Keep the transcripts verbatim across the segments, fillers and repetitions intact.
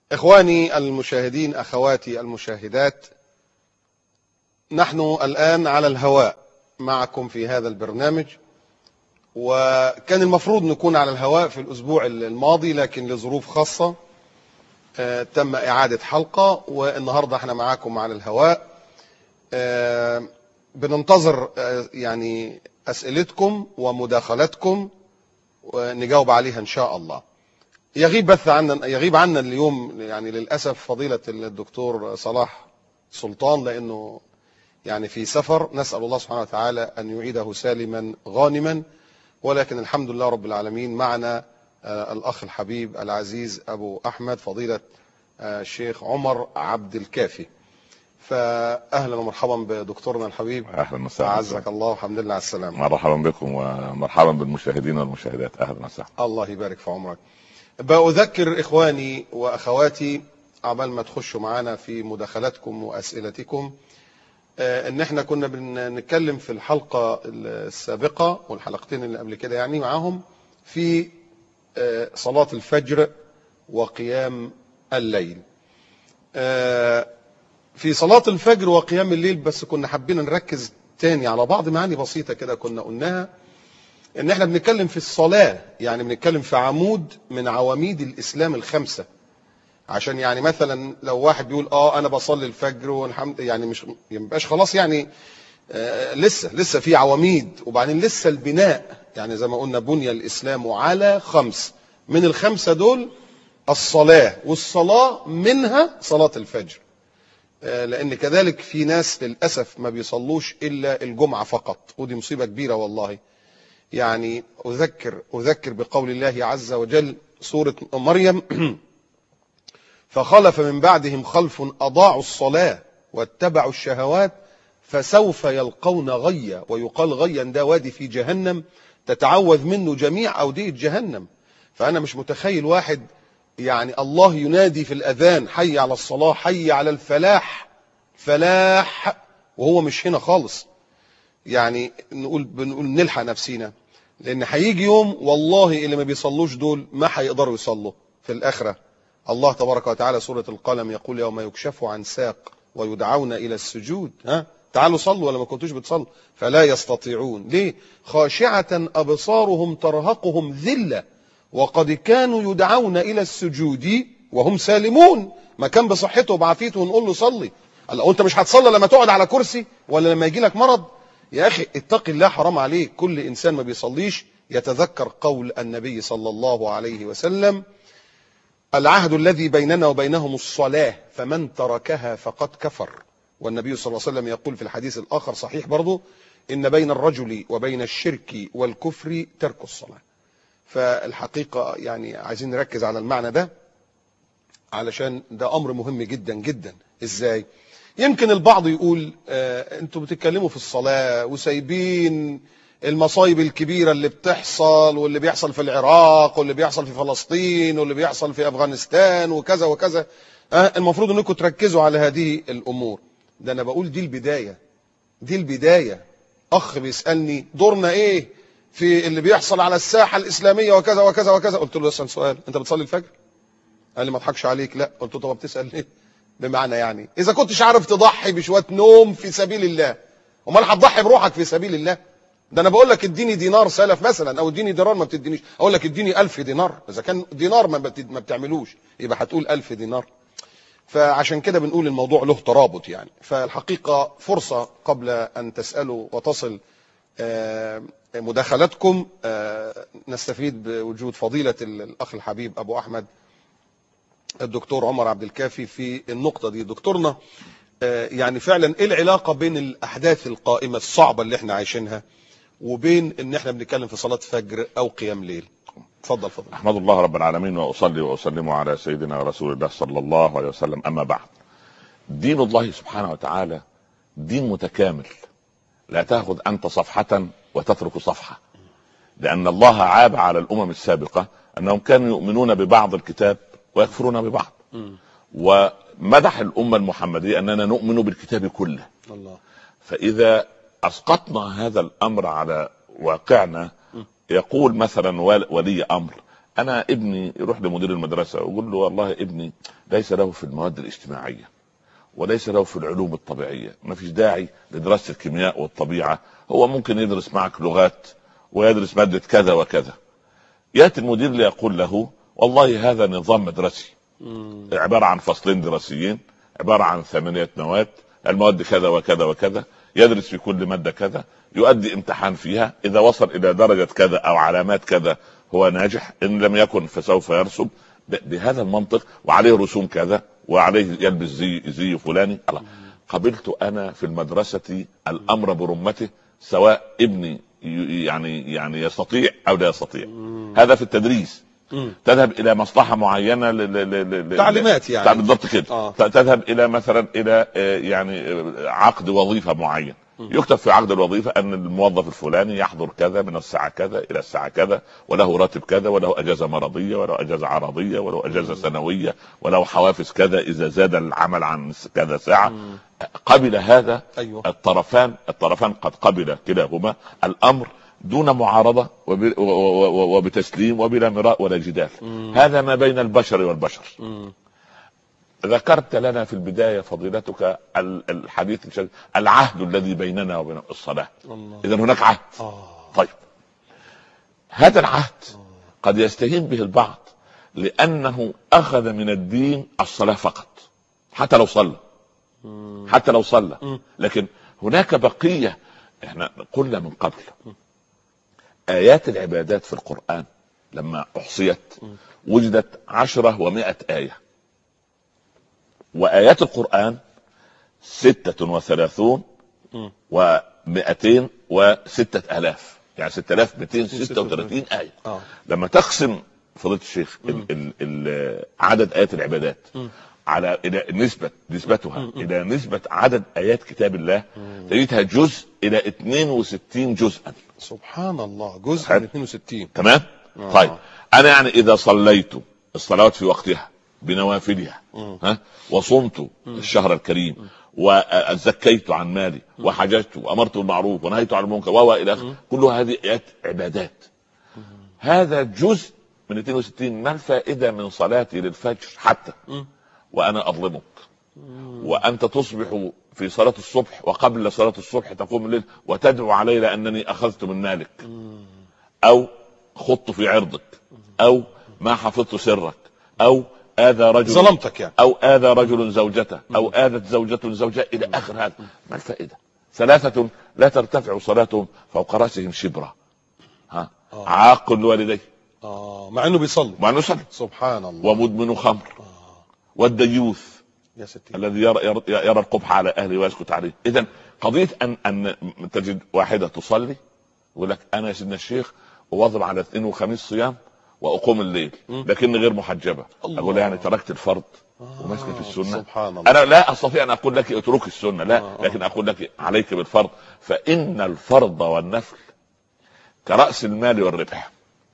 إخواني المشاهدين، أخواتي المشاهدات، نحن الآن على الهواء معكم في هذا البرنامج، وكان المفروض نكون على الهواء في الأسبوع الماضي، لكن لظروف خاصة آه تم إعادة حلقة، والنهاردة احنا معاكم على الهواء. آه بننتظر آه يعني أسئلتكم ومداخلاتكم ونجاوب عليها إن شاء الله. يغيب بث عنا يغيب عنا اليوم يعني للأسف فضيلة الدكتور صلاح سلطان، لأنه يعني في سفر، نسأل الله سبحانه وتعالى أن يعيده سالما غانما، ولكن الحمد لله رب العالمين معنا آه الأخ الحبيب العزيز أبو أحمد فضيلة آه الشيخ عمر عبد الكافي. فأهلا ومرحبا بدكتورنا الحبيب. أهلا وسهلا. أعزك الله والحمد لله على السلامة. مرحبا بكم ومرحبا بالمشاهدين والمشاهدات. أهلا وسهلا. الله يبارك في عمرك. بأذكر إخواني وأخواتي عبال ما تخشوا معنا في مداخلاتكم وأسئلتكم ان احنا كنا بنتكلم في الحلقة السابقة والحلقتين اللي قبل كده يعني معاهم في صلاة الفجر وقيام الليل. في صلاة الفجر وقيام الليل بس كنا حابين نركز تاني على بعض معاني بسيطة كده كنا قلناها، ان احنا بنتكلم في الصلاة، يعني بنتكلم في عمود من عواميد الإسلام الخمسة. عشان يعني مثلا لو واحد بيقول اه انا بصلي الفجر والحمد، يعني مش يبقاش خلاص يعني آه لسه لسه في عواميد، وبعدين لسه البناء، يعني زي ما قلنا بني الاسلام على خمس، من الخمسه دول الصلاه، والصلاه منها صلاه الفجر. آه لان كذلك في ناس للاسف ما بيصلوش الا الجمعه فقط، ودي مصيبه كبيره والله. يعني اذكر اذكر بقول الله عز وجل سوره مريم فخلف من بعدهم خلف أضاعوا الصلاة واتبعوا الشهوات فسوف يلقون غيا. ويقال غيا ده وادي في جهنم تتعوذ منه جميع أودية جهنم. فأنا مش متخيل واحد يعني الله ينادي في الأذان حي على الصلاة حي على الفلاح فلاح وهو مش هنا خالص. يعني نقول بنقول نلحق نفسينا، لأن هيجي يوم والله اللي ما بيصلوش دول ما هيقدروا يصلوا في الآخرة. الله تبارك وتعالى سورة القلم يقول يوم يكشف عن ساق ويدعون إلى السجود، ها تعالوا صلوا ولا ما كنتوش بتصلوا، فلا يستطيعون. ليه؟ خاشعة أبصارهم ترهقهم ذلة وقد كانوا يدعون إلى السجود وهم سالمون. ما كان بصحته وبعافيته ونقول له صلي، قال أنت مش هتصلي لما تقعد على كرسي ولا لما يجي لك مرض؟ يا أخي اتق الله، حرام عليك. كل إنسان ما بيصليش يتذكر قول النبي صلى الله عليه وسلم العهد الذي بيننا وبينهم الصلاة فمن تركها فقد كفر. والنبي صلى الله عليه وسلم يقول في الحديث الآخر صحيح برضو إن بين الرجل وبين الشرك والكفر ترك الصلاة. فالحقيقة يعني عايزين نركز على المعنى ده علشان ده أمر مهم جدا جدا. إزاي؟ يمكن البعض يقول آه أنتوا بتتكلموا في الصلاة وسايبين المصايب الكبيرة اللي بتحصل واللي بيحصل في العراق واللي بيحصل في فلسطين واللي بيحصل في أفغانستان وكذا وكذا. أه المفروض أنكم تركزوا على هذه الأمور. ده أنا بقول دي البداية، دي البداية. أخ بيسألني دورنا إيه في اللي بيحصل على الساحة الإسلامية وكذا وكذا وكذا. قلت له اسأل سؤال، أنت بتصلي الفجر؟ قال لي ما اضحكش عليك لا. قلت له طب بتسأل ليه؟ بمعنى يعني إذا كنتش عارف تضحي بشوية نوم في سبيل الله، أمال هتضحي بروحك في سبيل الله؟ ده انا بقول لك اديني دينار سلف مثلا، او اديني دينار ما بتدينيش، اقول لك اديني ألف دينار. اذا كان دينار ما ما بتعملوش يبقى هتقول ألف دينار. فعشان كده بنقول الموضوع له ترابط يعني. فالحقيقة فرصة قبل ان تسألوا وتصل مداخلاتكم نستفيد بوجود فضيلة الاخ الحبيب ابو احمد الدكتور عمر عبد الكافي في النقطة دي. دكتورنا يعني فعلا ايه العلاقة بين الاحداث القائمة الصعبة اللي احنا عايشينها وبين ان احنا بنتكلم في صلاة فجر او قيام ليل؟ اتفضل فضل. احمد الله رب العالمين واصلي واسلم على سيدنا رسول الله صلى الله عليه وسلم. اما بعد، دين الله سبحانه وتعالى دين متكامل، لا تاخذ انت صفحة وتترك صفحة، لان الله عاب على الامم السابقة انهم كانوا يؤمنون ببعض الكتاب ويكفرون ببعض، م. ومدح الامة المحمدية اننا نؤمن بالكتاب كله. الله. فاذا اسقطنا هذا الامر على واقعنا، يقول مثلا ولي امر انا ابني يروح لمدير المدرسه ويقول له والله ابني ليس له في المواد الاجتماعيه وليس له في العلوم الطبيعيه، ما فيش داعي لدراسه الكيمياء والطبيعه، هو ممكن يدرس معك لغات ويدرس ماده كذا وكذا. ياتي المدير ليقول له والله هذا نظام مدرسي عباره عن فصلين دراسيين، عباره عن ثمانيه مواد، المواد كذا وكذا وكذا، يدرس في كل ماده كذا، يؤدي امتحان فيها، اذا وصل الى درجه كذا او علامات كذا هو ناجح، ان لم يكن فسوف يرسب بهذا المنطق، وعليه رسوم كذا، وعليه يلبس زي زي فلاني. الله، قبلت انا في المدرسه الامر برمته، سواء ابني يعني يعني يستطيع او لا يستطيع. هذا في التدريس. مم. تذهب الى مصلحه معينه ل ل ل تعليمات يعني بالضبط كده. آه. تذهب الى مثلا الى يعني عقد وظيفه معين، يكتب في عقد الوظيفه ان الموظف الفلاني يحضر كذا من الساعه كذا الى الساعه كذا، وله راتب كذا، وله اجازه مرضيه، وله اجازه عرضيه، وله اجازه سنويه، وله حوافز كذا اذا زاد العمل عن كذا ساعه. مم. قبل هذا. أيوة. الطرفان الطرفان قد قبل كلاهما الامر دون معارضه وبتسليم وبلا مراء ولا جدال. مم. هذا ما بين البشر والبشر. مم. ذكرت لنا في البداية فضيلتك الحديث العهد الذي بيننا وبين الصلاة. إذن هناك عهد. آه. طيب، هذا العهد قد يستهين به البعض لأنه أخذ من الدين الصلاة فقط، حتى لو صلى حتى لو صلى لكن هناك بقية. احنا قلنا من قبل آيات العبادات في القرآن لما أحصيت وجدت عشرة ومائة آية، وآيات القرآن ستة وثلاثون ومئتين وستة آلاف، يعني ستة آلاف مئتين ستة وثلاثين آية. آه. لما تقسم فضيلة الشيخ ال ال ال عدد آيات العبادات م. على إلى نسبة نسبتها م. إلى نسبة عدد آيات كتاب الله تجدها جزء إلى اثنين وستين جزءا. سبحان الله، جزء من اثنين وستين. تمام. آه. طيب أنا يعني إذا صليت الصلوات في وقتها بنوافلها، ها، وصمت الشهر الكريم، وزكيت عن مالي، وحججت، وامرت بالمعروف ونهيت عن المنكر، والى اخره، كل هذه ايات عبادات. هذا جزء من اثنين وستين. ما الفائده من صلاتي للفجر حتى وانا اظلمك، وانت تصبح في صلاه الصبح وقبل صلاه الصبح تقوم الليل وتدعو علي لانني اخذت من مالك، او خضت في عرضك، او ما حفظت سرك، او آذى رجل ظلمتك يعني، او آذى رجل زوجته، او آذت زوجة زوجها، الى اخر هذا. ما الفائدة؟ ثلاثة لا ترتفع صلاتهم فوق راسهم شبرا، ها، آه. عاق لوالديه، اه مع انه بيصلي، مع انه يصلي، سبحان الله، ومدمن خمر، آه. والديوث يا ستي الذي يرى, يرى, يرى القبح على اهله ويسكت عليه. اذا قضية ان ان تجد واحدة تصلي يقول لك انا يا سيدنا الشيخ اواظب على اثنين وخميس صيام واقوم الليل لكني غير محجبه. الله. اقول يعني تركت الفرض آه. ومسكت في السنه. سبحان الله. انا لا استطيع ان اقول لك اترك السنه، لا، آه. لكن اقول لك عليك بالفرض، فان الفرض والنفل كراس المال والربح.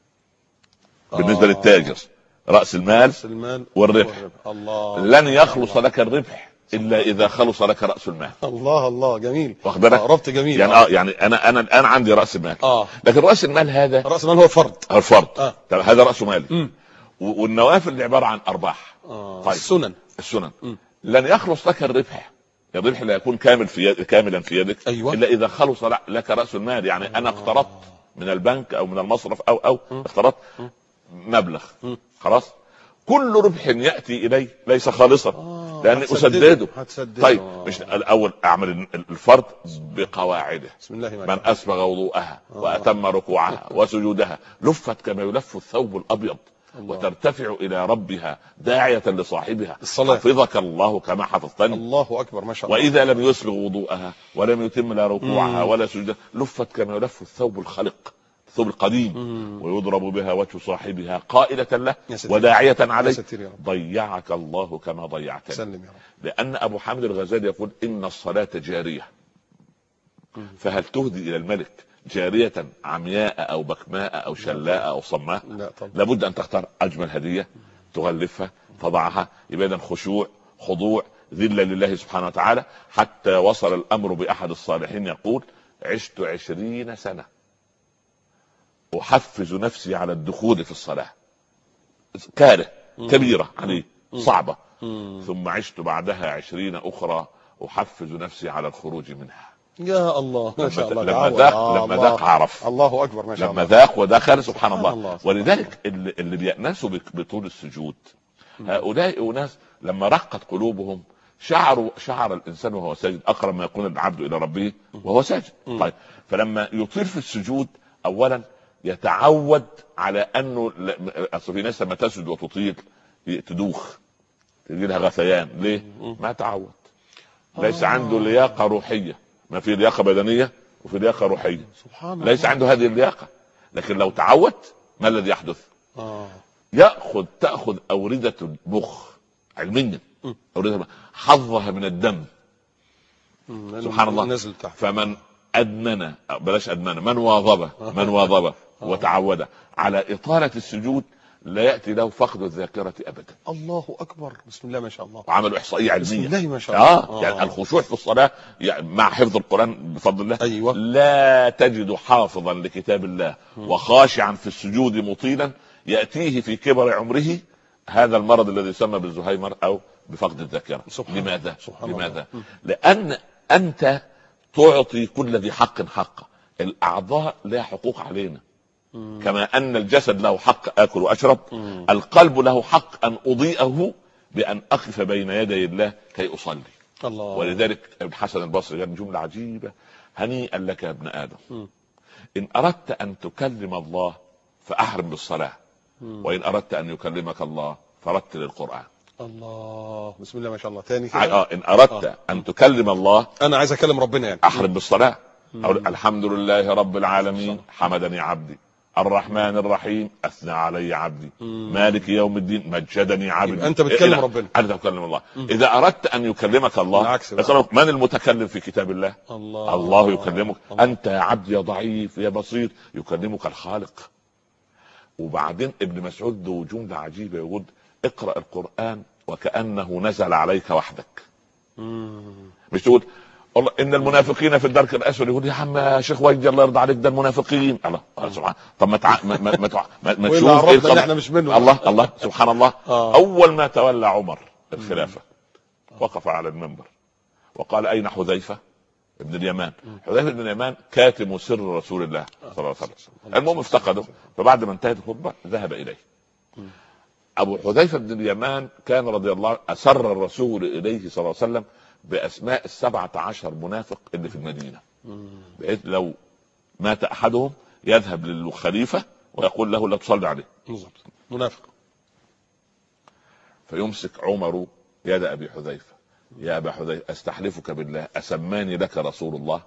آه. بالنسبه للتاجر راس المال, رأس المال والربح. الله. لن يخلص الله. لك الربح الا اذا خلص لك راس المال. الله الله، جميل. واخد بالك؟ آه ربط جميل. يعني اه يعني انا انا الان عندي راس مال، اه لكن راس المال هذا راس المال هو الفرض، هو الفرض. آه. هذا راس مالي. والنوافل اللي عباره عن ارباح. آه. طيب. السنن السنن م. لن يخلص لك الربح، الربح لا يكون كامل في يد... كاملا في يدك. أيوة. الا اذا خلص لك راس المال. يعني آه. انا اقترضت من البنك او من المصرف او او اقترضت مبلغ، م. خلاص كل ربح ياتي الي ليس خالصا، آه. لاني اسدده. طيب مش الاول اعمل الفرض بقواعده. بسم الله من اسبغ وضوءها آه. واتم ركوعها وسجودها لفت كما يلف الثوب الابيض، الله. وترتفع الى ربها داعية لصاحبها الصلاة. حفظك الله كما حفظتني. الله اكبر، ما شاء الله. واذا لم يسبغ وضوءها ولم يتم لا ركوعها مم. ولا سجودها لفت كما يلف الثوب الخلق، الثوب القديم، مم. ويضرب بها وجه صاحبها قائلة له وداعية عليه ضيعك الله كما ضيعتني. سلم يا رب. لان ابو حامد الغزالي يقول ان الصلاة جارية، مم. فهل تهدي الى الملك جارية عمياء او بكماء او شلاء او صماء؟ لا طبعا. لابد ان تختار اجمل هدية تغلفها تضعها. يبقى خشوع خضوع ذلة لله سبحانه وتعالى. حتى وصل الامر باحد الصالحين يقول عشت عشرين سنة احفز نفسي على الدخول في الصلاة، كاره كبيرة عليه مم. صعبة. مم. ثم عشت بعدها عشرين أخرى أحفز نفسي على الخروج منها. يا الله ما شاء الله. لما ذاق لما ذاق عرف. الله أكبر ما شاء الله. لما ذاق ودخل سبحان, سبحان الله, الله. ولذلك اللي, اللي بيأنسوا بطول السجود هؤلاء أناس لما رقت قلوبهم شعروا شعر الإنسان وهو ساجد أقرب ما يكون العبد إلى ربه وهو ساجد. طيب فلما يطيل في السجود أولا يتعود على أنه أصل في ناس لما تسجد وتطيل تدوخ تجي لها غثيان. ليه؟ ما تعود، ليس عنده لياقة روحية. ما في لياقة بدنية وفي لياقة روحية. سبحان ليس الله. عنده هذه اللياقة. لكن لو تعود ما الذي يحدث؟ آه. يأخذ تأخذ أوردة المخ علميا أوردة حظها من الدم. سبحان الله. فمن أدمن بلاش أدمن من واظب من واظب وتعود على إطالة السجود لا يأتي له فقد الذاكرة أبدا. الله أكبر. بسم الله ما شاء الله. وعملوا إحصائية علمية. بسم الله ما شاء الله. آه. آه. يعني الخشوع في الصلاة يعني مع حفظ القرآن بفضل الله. أيوة. لا تجد حافظا لكتاب الله وخاشعا في السجود مطيلا يأتيه في كبر عمره هذا المرض الذي يسمى بالزهايمر أو بفقد الذاكرة. لماذا؟ سبحان لماذا؟ الله. لأن أنت تعطي كل ذي حق حقه. الأعضاء لها حقوق علينا كما أن الجسد له حق أكل وأشرب. مم. القلب له حق أن أضيئه بأن أقف بين يدي الله كي أصلي. الله. ولذلك ابن حسن البصري قال جملة عجيبة: هنيئا لك يا ابن آدم. مم. إن أردت أن تكلم الله فأحرم بالصلاة. مم. وإن أردت أن يكلمك الله فرتل القرآن. الله. بسم الله ما شاء الله. تاني كده. آه. إن أردت آه. أن تكلم الله أنا عايز أكلم ربنا يعني أحرم بالصلاة. الحمد لله رب العالمين حمدني عبدي الرحمن الرحيم اثنى علي عبدي مم. مالك يوم الدين مجدني عبدي. انت بتكلم ربنا. انت بتكلم الله. مم. اذا اردت ان يكلمك الله من المتكلم في كتاب الله؟ الله, الله يكلمك. الله. انت يا عبد يا ضعيف يا بسيط يكلمك الخالق. وبعدين ابن مسعود له جمله عجيبه يقول: اقرا القران وكانه نزل عليك وحدك. مم. مش تقول والله ان المنافقين في الدرك الاسفل. يقول يا عم يا شيخ وجدي الله يرضى عليك ده المنافقين. الله سبحان. طب ما تع... ما ما, ما, ما, ما تشوف ايه احنا مش منه. الله الله سبحان الله. آه. اول ما تولى عمر الخلافه وقف على المنبر وقال: اين حذيفه ابن اليمان؟ حذيفه ابن اليمان كاتم سر رسول الله صلى الله عليه وسلم. المهم افتقده. فبعد ما انتهت الخطبه ذهب اليه. ابو حذيفه بن اليمان كان رضي الله اسر الرسول اليه صلى الله عليه وسلم بأسماء السبعة عشر منافق اللي في المدينة، بحيث لو مات أحدهم يذهب للخليفة ويقول له لا تصلي عليه. منافق. فيمسك عمر يد أبي حذيفة: يا أبا حذيفة أستحلفك بالله أسماني لك رسول الله؟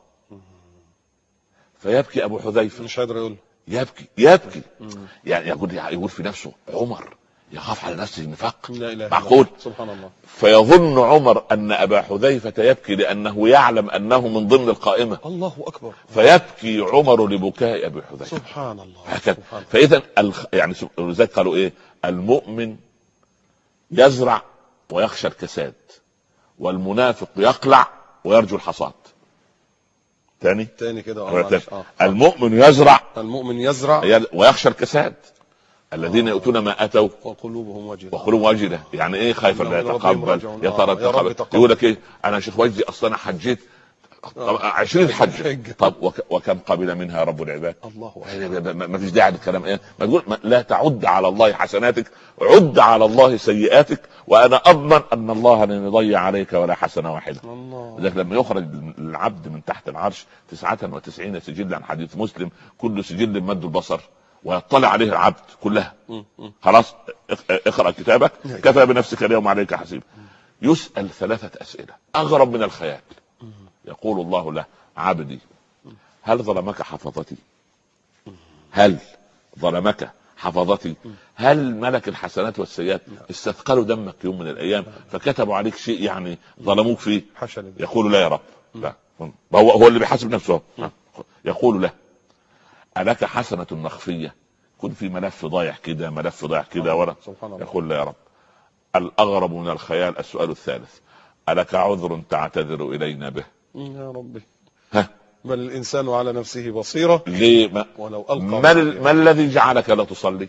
فيبكي أبو حذيفة. مش قادر يقول. يبكي يبكي يعني يقول يقول في نفسه: عمر يخاف على نفسه النفاق. معقول؟ سبحان الله. فيظن عمر ان ابا حذيفه يبكي لانه يعلم انه من ضمن القائمه. الله اكبر. فيبكي عمر لبكاء ابي حذيفه. سبحان الله. هكذا. فاذا الخ... يعني لذلك قالوا ايه؟ المؤمن يزرع ويخشى الكساد، والمنافق يقلع ويرجو الحصاد. تاني تاني كده. آه. المؤمن يزرع المؤمن يزرع ويخشى الكساد. الذين يؤتون ما اتوا وقلوبهم وجله. وقلوبهم وجله يعني ايه؟ خايف لا يتقبل يا ترى تقبل. يقول لك ايه؟ انا شيخ وجدي اصلا حجيت عشرين حج. طب وكم قبل منها رب العباد؟ الله. ما فيش داعي للكلام. ايه ما تقول لا تعد على الله حسناتك، عد على الله سيئاتك، وانا اضمن ان الله لن يضيع عليك ولا حسنه واحده. لذلك لما يخرج العبد من تحت العرش تسعة وتسعين سجلا عن حديث مسلم كل سجل مد البصر ويطلع عليه العبد كلها. خلاص اقرأ كتابك كفى بنفسك اليوم عليك حسيب. يسأل ثلاثة أسئلة أغرب من الخيال. يقول الله له: عبدي هل ظلمك حفظتي؟ هل ظلمك حفظتي؟ هل ملك الحسنات والسيئات استثقلوا دمك يوم من الأيام فكتبوا عليك شيء يعني ظلموك فيه؟ يقول لا يا رب. لا هو هو اللي بيحاسب نفسه. يقول له: ألك حسنة مخفية؟ كن في ملف ضايع كده ملف ضايع كده ورا. يقول لا يا رب. الأغرب من الخيال السؤال الثالث: ألك عذر تعتذر إلينا به؟ يا ربي. ها بل الإنسان على نفسه بصيرة. ليه ما, ولو ألقى ما, ما الذي جعلك لا تصلي؟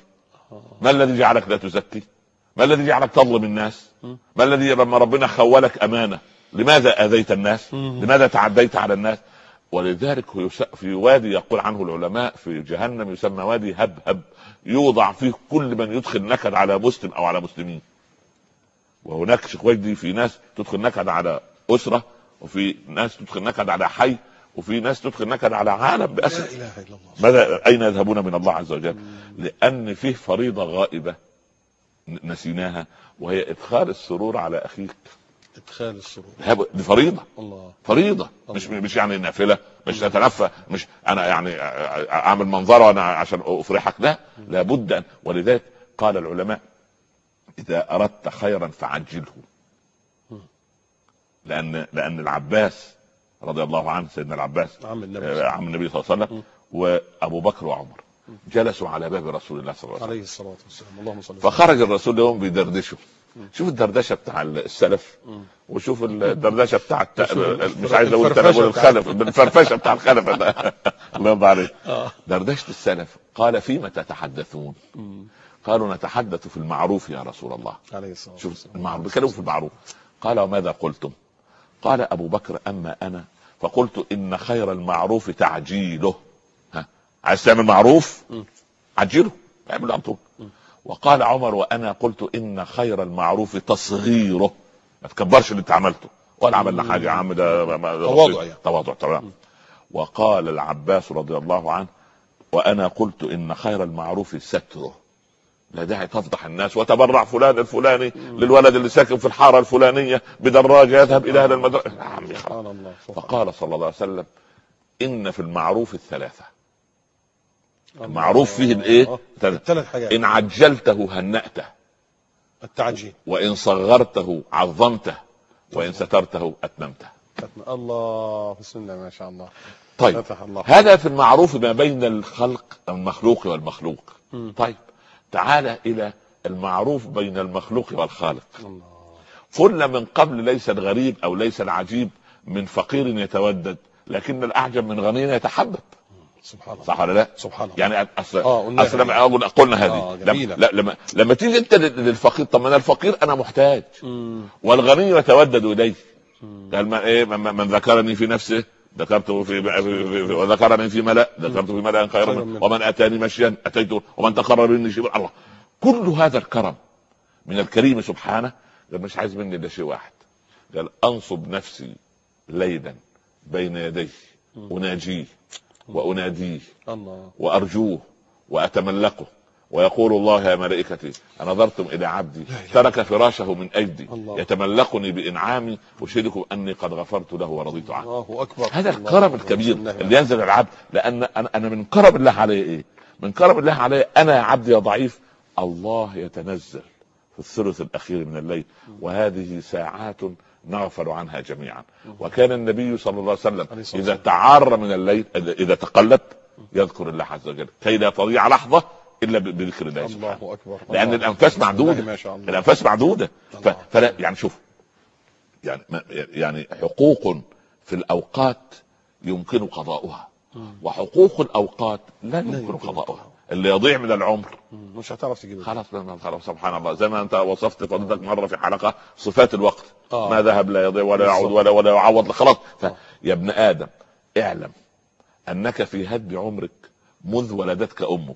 ما الذي جعلك لا تزكي؟ ما الذي جعلك تظلم الناس؟ ما الذي لما ربنا خولك امانه لماذا اذيت الناس؟ لماذا تعديت على الناس؟ ولذلك في وادي يقول عنه العلماء في جهنم يسمى وادي هبهب، يوضع فيه كل من يدخل نكد على مسلم او على مسلمين. وهناك شكوى في ناس تدخل نكد على اسره، وفي ناس تدخل نكد على حي، وفي ناس تدخل نكد على عالم بأسر. لا اله الا الله. ماذا اين يذهبون من الله عز وجل؟ لان فيه فريضه غائبه نسيناها، وهي ادخال السرور على اخيك. ادخال السرور دي فريضه. الله. فريضه الله. مش مش يعني نافله، مش نتنفى، مش انا يعني اعمل منظره انا عشان افرحك، لا لابد أن. ولذلك قال العلماء اذا اردت خيرا فعجله. لان لان العباس رضي الله عنه، سيدنا العباس عم النبي, عم النبي صلى الله عليه وسلم، وابو بكر وعمر جلسوا على باب رسول الله صلى الله عليه وسلم عليه الصلاه والسلام، اللهم صل. فخرج الرسول لهم بيدردشوا. شوف الدردشه بتاع السلف، وشوف الدردشه بتاع الت... مش عايز اقول تناول الخلف، بالفرفشه بتاع الخلف. الله يرضى عليك. دردشه السلف. قال فيما تتحدثون؟ قالوا نتحدث في المعروف يا رسول الله. عليه الصلاه والسلام. شوف المعروف، بيتكلموا في المعروف. قال وماذا قلتم؟ قال ابو بكر اما انا فقلت ان خير المعروف تعجيله. ها، عايز تعمل معروف عجله، اعمل على طول. وقال عمر وانا قلت ان خير المعروف تصغيره، ما تكبرش اللي انت عملته ولا عملنا حاجه يا عم، ده تواضع يعني. تواضع تمام. وقال العباس رضي الله عنه وانا قلت ان خير المعروف ستره، لا داعي تفضح الناس وتبرع فلان الفلاني للولد اللي ساكن في الحاره الفلانيه بدراجه يذهب الى هذا المدرسه. فقال صلى الله عليه وسلم ان في المعروف الثلاثه. المعروف فيه الايه؟ ثلاث حاجات. ان عجلته هنأته، التعجيل، وان صغرته عظمته، وان سترته اتممته. الله، بسم الله ما شاء الله. طيب الله. هذا في المعروف ما بين الخلق المخلوق والمخلوق. م. طيب تعال الى المعروف بين المخلوق والخالق. الله. قلنا من قبل ليس الغريب او ليس العجيب من فقير يتودد، لكن الاعجب من غني يتحبب. سبحان الله. صح ولا لا؟ سبحان الله. يعني اصل آه اصل لما اقول قلنا هذه آه لما, لما لما تيجي انت للفقير، طب انا الفقير انا محتاج، مم. والغني يتودد اليه. قال ما ايه من ذكرني في نفسه ذكرته في, في, في, في وذكرني في ملأ ذكرته في ملأ خيرا منه، ومن اتاني مشيا اتيته، ومن تقرب مني شبرا. الله، كل هذا الكرم من الكريم سبحانه. قال مش عايز مني الا شيء واحد، قال انصب نفسي ليلا بين يديه اناجيه وأناديه الله، وأرجوه وأتملقه، ويقول الله يا ملائكتي أنظرتم إلى عبدي ترك فراشه من أيدي يتملقني بإنعامي أشهدكم أني قد غفرت له ورضيت عنه. الله أكبر. هذا الكرم الكبير اللي ينزل العبد. لأن أنا من كرم الله عليه إيه؟ من كرم الله عليه أنا يا عبدي يا ضعيف، الله يتنزل في الثلث الأخير من الليل، وهذه ساعات نغفل عنها جميعا. وكان النبي صلى الله عليه وسلم إذا تعار من الليل، إذا تقلب يذكر الله عز وجل كي لا تضيع لحظة إلا بذكر الله سبحانه. الله أكبر. لأن الأنفاس معدودة، الأنفاس معدودة. فلا يعني شوف، يعني يعني حقوق في الأوقات يمكن قضاؤها، وحقوق الأوقات لا يمكن قضاؤها. اللي يضيع من العمر مش هتعرف تجيبه خلاص. خلاص سبحان الله. زي ما انت وصفت فضلتك مره في حلقه صفات الوقت. آه. ما ذهب لا يضيع ولا يعود ولا ولا يعوض خلاص. يا ابن ادم اعلم انك في هد عمرك منذ ولدتك امك،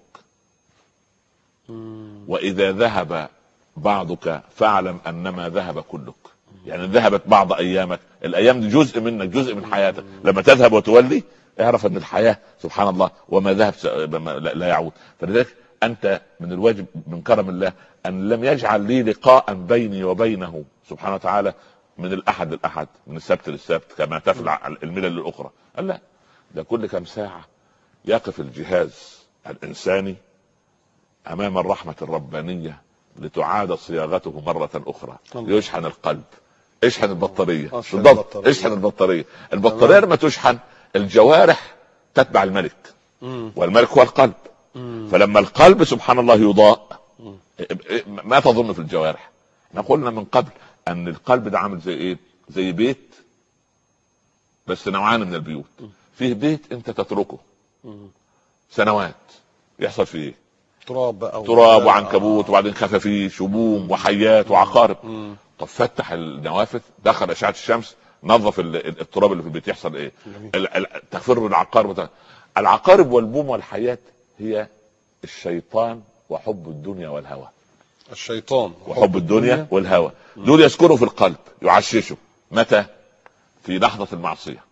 مم. واذا ذهب بعضك فاعلم انما ذهب كلك. يعني ذهبت بعض ايامك، الايام دي جزء منك، جزء من حياتك. لما تذهب وتولي اعرف ان الحياه سبحان الله وما ذهب لا يعود. فلذلك انت من الواجب من كرم الله ان لم يجعل لي لقاء بيني وبينه سبحانه وتعالى من الاحد للاحد، من السبت للسبت كما تفعل الملل الاخرى. قال لا، ده كل كم ساعه يقف الجهاز الانساني امام الرحمه الربانيه لتعاد صياغته مره اخرى، ليشحن القلب. اشحن البطاريه بالضبط، اشحن البطاريه. البطاريه لما تشحن الجوارح تتبع الملك، والملك هو القلب. فلما القلب سبحان الله يضاء، ما تظن في الجوارح؟ احنا قلنا من قبل ان القلب ده عامل زي ايه؟ زي بيت، بس نوعان من البيوت. فيه بيت انت تتركه سنوات يحصل فيه ايه؟ تراب بقى تراب وعنكبوت، وبعدين خفافيش وبوم وحيات وعقارب. مم. طب فتح النوافذ، دخل اشعه الشمس، نظف التراب اللي في البيت، يحصل ايه؟ تغفر العقارب. العقارب والبوم والحيات هي الشيطان وحب الدنيا والهوى. الشيطان وحب الدنيا والهوى دول يسكنوا في القلب، يعششوا متى؟ في لحظة المعصية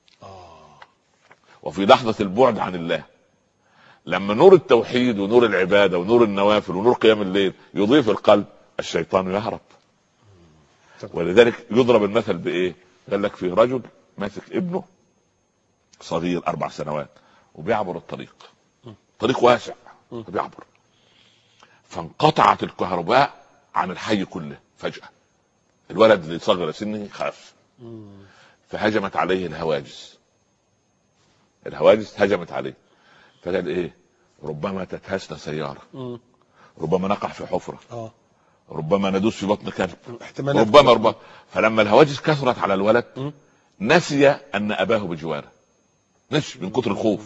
وفي لحظة البعد عن الله. لما نور التوحيد ونور العبادة ونور النوافل ونور قيام الليل يضيف القلب، الشيطان يهرب. ولذلك يضرب المثل بايه؟ قال لك في رجل ماسك ابنه صغير اربع سنوات وبيعبر الطريق، طريق واسع بيعبر، فانقطعت الكهرباء عن الحي كله فجأة. الولد اللي صغر سنه خاف، فهجمت عليه الهواجس. الهواجس هجمت عليه، فقال ايه؟ ربما تتهسنا سيارة، ربما نقع في حفرة، ربما ندوس في بطن كلب، ربما ربما. فلما الهواجس كثرت على الولد نسي ان اباه بجواره، نسي من كتر الخوف.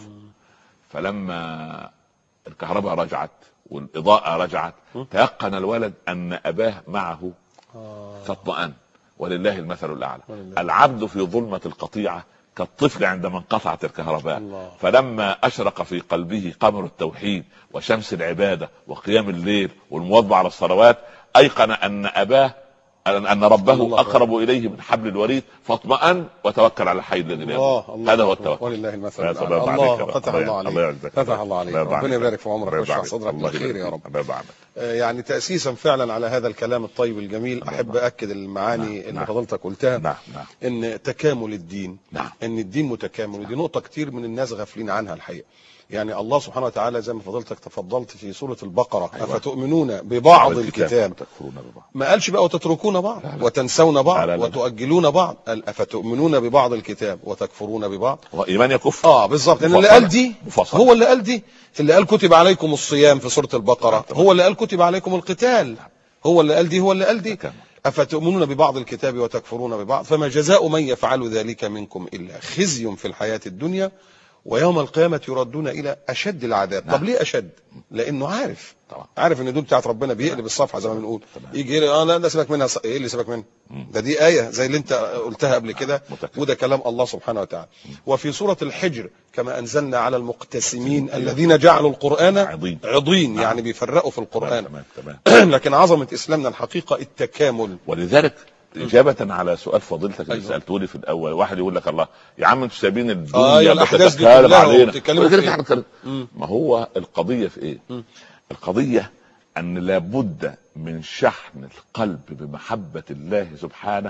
فلما الكهرباء رجعت والاضاءة رجعت تيقن الولد ان اباه معه فاطمأن. ولله المثل الاعلى. العبد في ظلمة القطيعة كالطفل عندما انقطعت الكهرباء. الله. فلما اشرق في قلبه قمر التوحيد وشمس العبادة وقيام الليل والمواظبة على الصلوات، ايقن ان اباه ان ربه اقرب اليه من حبل الوريد، فاطمأن وتوكل على الحي الذي لا يموت. هذا هو التوكل. ولله المثل الاعلى. الله فتح الله عليك، فتح الله عليك. ربنا يبارك في عمرك ويشرح صدرك بالخير يا رب. يعني تأسيسا فعلا على هذا الكلام الطيب الجميل، احب اكد المعاني نعم. اللي فضلتك قلتها. نعم. نعم. ان تكامل الدين، نعم. ان الدين متكامل، ودي نقطة كتير من الناس غافلين عنها الحقيقة. يعني الله سبحانه وتعالى زي ما فضلتك تفضلت في سورة البقرة، أيوة. أفتؤمنون ببعض الكتاب، ما قالش بقى وتتركون بعض لا لا. وتنسون بعض لا لا لا. وتؤجلون بعض، قال أفتؤمنون ببعض الكتاب وتكفرون ببعض. وإيمان يكف. اه بالظبط. لأن اللي قال دي مفصل. هو اللي قال دي، اللي قال كتب عليكم الصيام في سورة البقرة هو اللي قال كتب عليكم القتال، هو اللي قال دي هو اللي قال دي. أفتؤمنون ببعض الكتاب وتكفرون ببعض، فما جزاء من يفعل ذلك منكم إلا خزي في الحياة الدنيا ويوم القيامة يردون إلى أشد العذاب. نعم. طب ليه أشد؟ لأنه عارف طبعا. عارف إن دول بتاعت ربنا، بيقلب الصفحة زي ما بنقول. يجي لي اه لا ده سيبك منها. ايه اللي سيبك منها؟ ده دي آية زي اللي انت قلتها قبل كده، وده كلام الله سبحانه وتعالى. وفي سورة الحجر كما أنزلنا على المقتسمين الذين جعلوا القرآن عضين, عضين. نعم. يعني بيفرقوا في القرآن. تمام. تمام. لكن عظمة إسلامنا الحقيقة التكامل. ولذلك إجابة على سؤال فضيلتك اللي أيوة. سألته لي في الأول، واحد يقول لك الله يا عم انتوا سايبين الدنيا بتتكلم علينا. ما هو القضية في إيه؟ م. القضية أن لابد من شحن القلب بمحبة الله سبحانه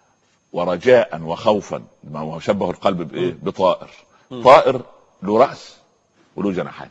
ورجاء وخوفا. ما هو شبه القلب بإيه؟ م. بطائر. م. طائر له رأس وله جناحين.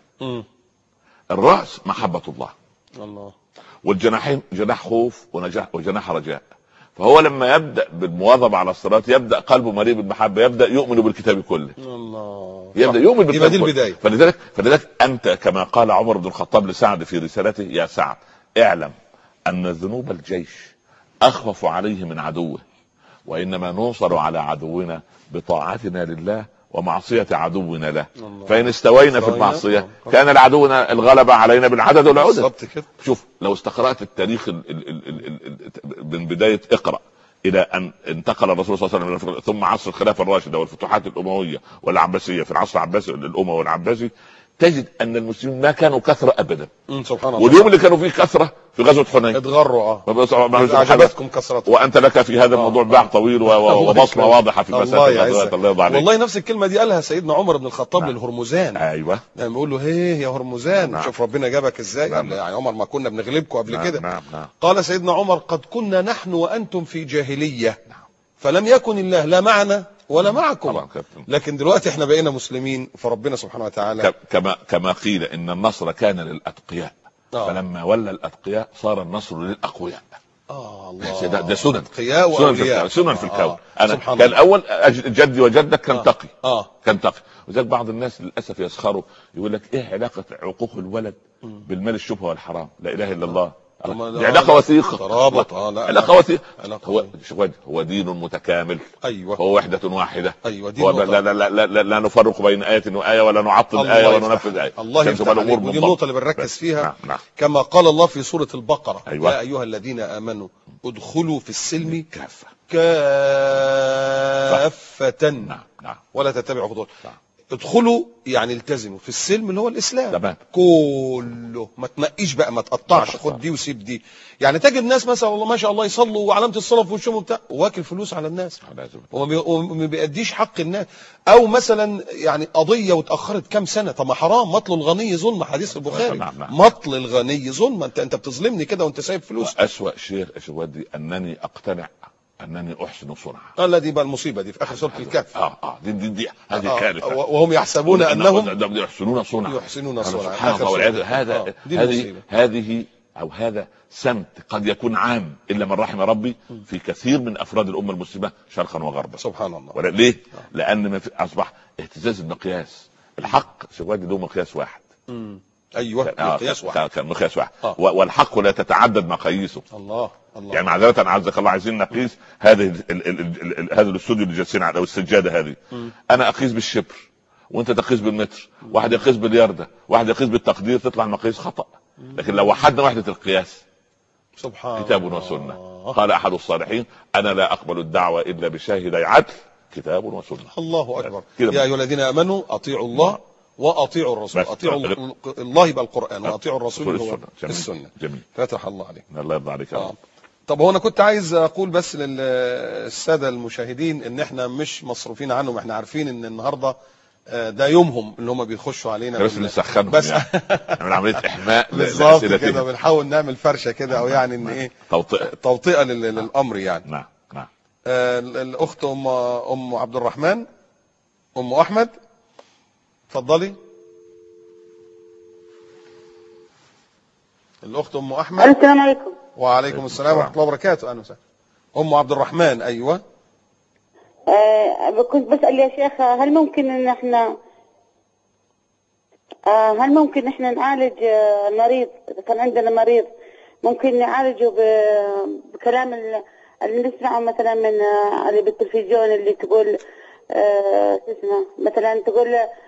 الرأس محبة الله الله والجناحين جناح خوف وجناح رجاء. فهو لما يبدأ بالمواظبة على الصلاة يبدأ قلبه مليء بالمحبة، يبدأ يؤمن بالكتاب كله. الله. يبدأ يؤمن بالكتاب كله. البداية. فلذلك فلذلك أنت كما قال عمر بن الخطاب لسعد في رسالته: يا سعد اعلم أن ذنوب الجيش أخوف عليه من عدوه، وإنما ننصر على عدونا بطاعتنا لله ومعصية عدونا له. الله. فإن استوينا في المعصية كان العدونا الغلبة علينا بالعدد والعدد. شوف لو استقرأت التاريخ ال ال ال ال ال من بداية اقرأ إلى أن انتقل الرسول صلى الله عليه وسلم ثم عصر الخلافة الراشدة والفتوحات الأموية والعباسية، في العصر العباسي الأموي والعباسي، تجد أن المسلمين ما كانوا كثرة أبدا. سبحان الله. واليوم اللي كانوا فيه كثرة في غزوة حنين اتغروا. اه عجبتكم كثرة، وأنت لك في هذا الموضوع باع طويل وبصمة واضحة في مسألة الغزوات. الله يرضى عليك. والله نفس الكلمة دي قالها سيدنا عمر بن الخطاب نعم. للهرمزان. ايوه لما بيقول له هيه يا هرمزان نعم. شوف ربنا جابك ازاي. نعم. يعني عمر ما كنا بنغلبكم قبل نعم. كده نعم. نعم. قال سيدنا عمر: قد كنا نحن وأنتم في جاهلية فلم يكن الله لا معنا ولا معكم، لكن دلوقتي احنا بقينا مسلمين، فربنا سبحانه وتعالى كما كما قيل ان النصر كان للاتقياء آه. فلما ولى الاتقياء صار النصر للاقوياء. اه الله. ده, ده سنن سنن في, سنن في الكون. آه. انا كان الاول جدي وجدك كان آه. تقي آه. كان تقي. وذلك بعض الناس للاسف يسخروا، يقول لك ايه علاقه عقوق الولد بالمال الشبهه والحرام؟ لا اله الا الله. دي علاقه وثيقه، ترابط. اه لا علاقه وثيقه. هو هو دين متكامل. ايوه هو وحده واحده. ايوه دين هو لا لا, لا, لا, لا, لا نفرق بين آية وآية ولا نعطل آية ولا ننفذ آية. الله يفتح عليك. ودي النقطة اللي بنركز فيها. نعم نعم. كما قال الله في سورة البقرة: أيوة. يا أيها الذين آمنوا ادخلوا في السلم كافة كافة. نعم نعم. ولا تتبعوا خطوات. نعم. ادخلوا يعني التزموا في السلم اللي هو الاسلام. تمام. كله ما تنقيش بقى، ما تقطعش، خد دي وسيب دي. يعني تجد ناس مثلا والله ما شاء الله يصلوا وعلامه الصلاه في وشهم وبتاع، واكل فلوس على الناس وما بيأديش حق الناس. او مثلا يعني قضيه واتاخرت كام سنه، طب ما حرام، مطل الغني ظلم، حديث البخاري. نعم نعم. مطل الغني ظلم، انت انت بتظلمني كده وانت سايب فلوس. اسوأ شيء اشودي انني اقتنع انني احسن صنعا. اه لا دي بقى المصيبه دي في اخر سوره الكهف. اه اه دي دي, دي هذه كارثه. آه وهم يحسبون انهم يحسنون صنعا. يحسنون صنعا. سبحان الله والعياذ. هذا آه هذه هذه او هذا سمت قد يكون عام الا من رحم ربي في كثير من افراد الامه المسلمه شرقا وغربا. سبحان الله. ولا ليه؟ آه. لان ما اصبح اهتزاز المقياس. الحق سواد له مقياس واحد. امم ايوه مقياس واحد. كان مقياس واحد. آه. والحق لا تتعدد مقاييسه. الله الله. يعني معذره عزك الله عايزين نقيس هذه هذا الاستوديو اللي جالسين على او السجاده هذه. م. انا اقيس بالشبر وانت تقيس بالمتر، واحد يقيس بالياردة، واحد يقيس بالتقدير، تطلع المقاييس خطأ. لكن لو وحدنا وحدة القياس سبحان كتاب وسنة. قال احد الصالحين: انا لا اقبل الدعوة الا بشاهدي عدل كتاب وسنة. الله اكبر. يا ايها الذين امنوا اطيعوا الله واطيعوا الرسول. اطيعوا الله يبقى القرآن، واطيعوا الرسول هو السنة. جميل. فتح الله عليك. الله يرضى عليك. آه. طب هو انا كنت عايز اقول بس للساده المشاهدين ان احنا مش مصروفين عنهم، احنا عارفين ان النهارده ده يومهم اللي هم بيخشوا علينا، بس نسخنهم بس يعني. من عمليه احماء بالظبط كده، بنحاول نعمل فرشه كده او يعني ان ايه توطئه توطئه للامر يعني. نعم نعم. آه الاخت ام ام عبد الرحمن، ام احمد، اتفضلي. الاخت ام احمد. السلام عليكم. وعليكم السلام ورحمه الله وبركاته. اهلا وسهلا. ام عبد الرحمن. ايوه. آه كنت بسأل يا شيخ، هل ممكن ان احنا آه هل ممكن احنا نعالج آه المريض اذا كان عندنا مريض، ممكن نعالجه بكلام اللي نسمعه مثلا من آه اللي بالتلفزيون اللي تقول آه اسمه مثلا تقول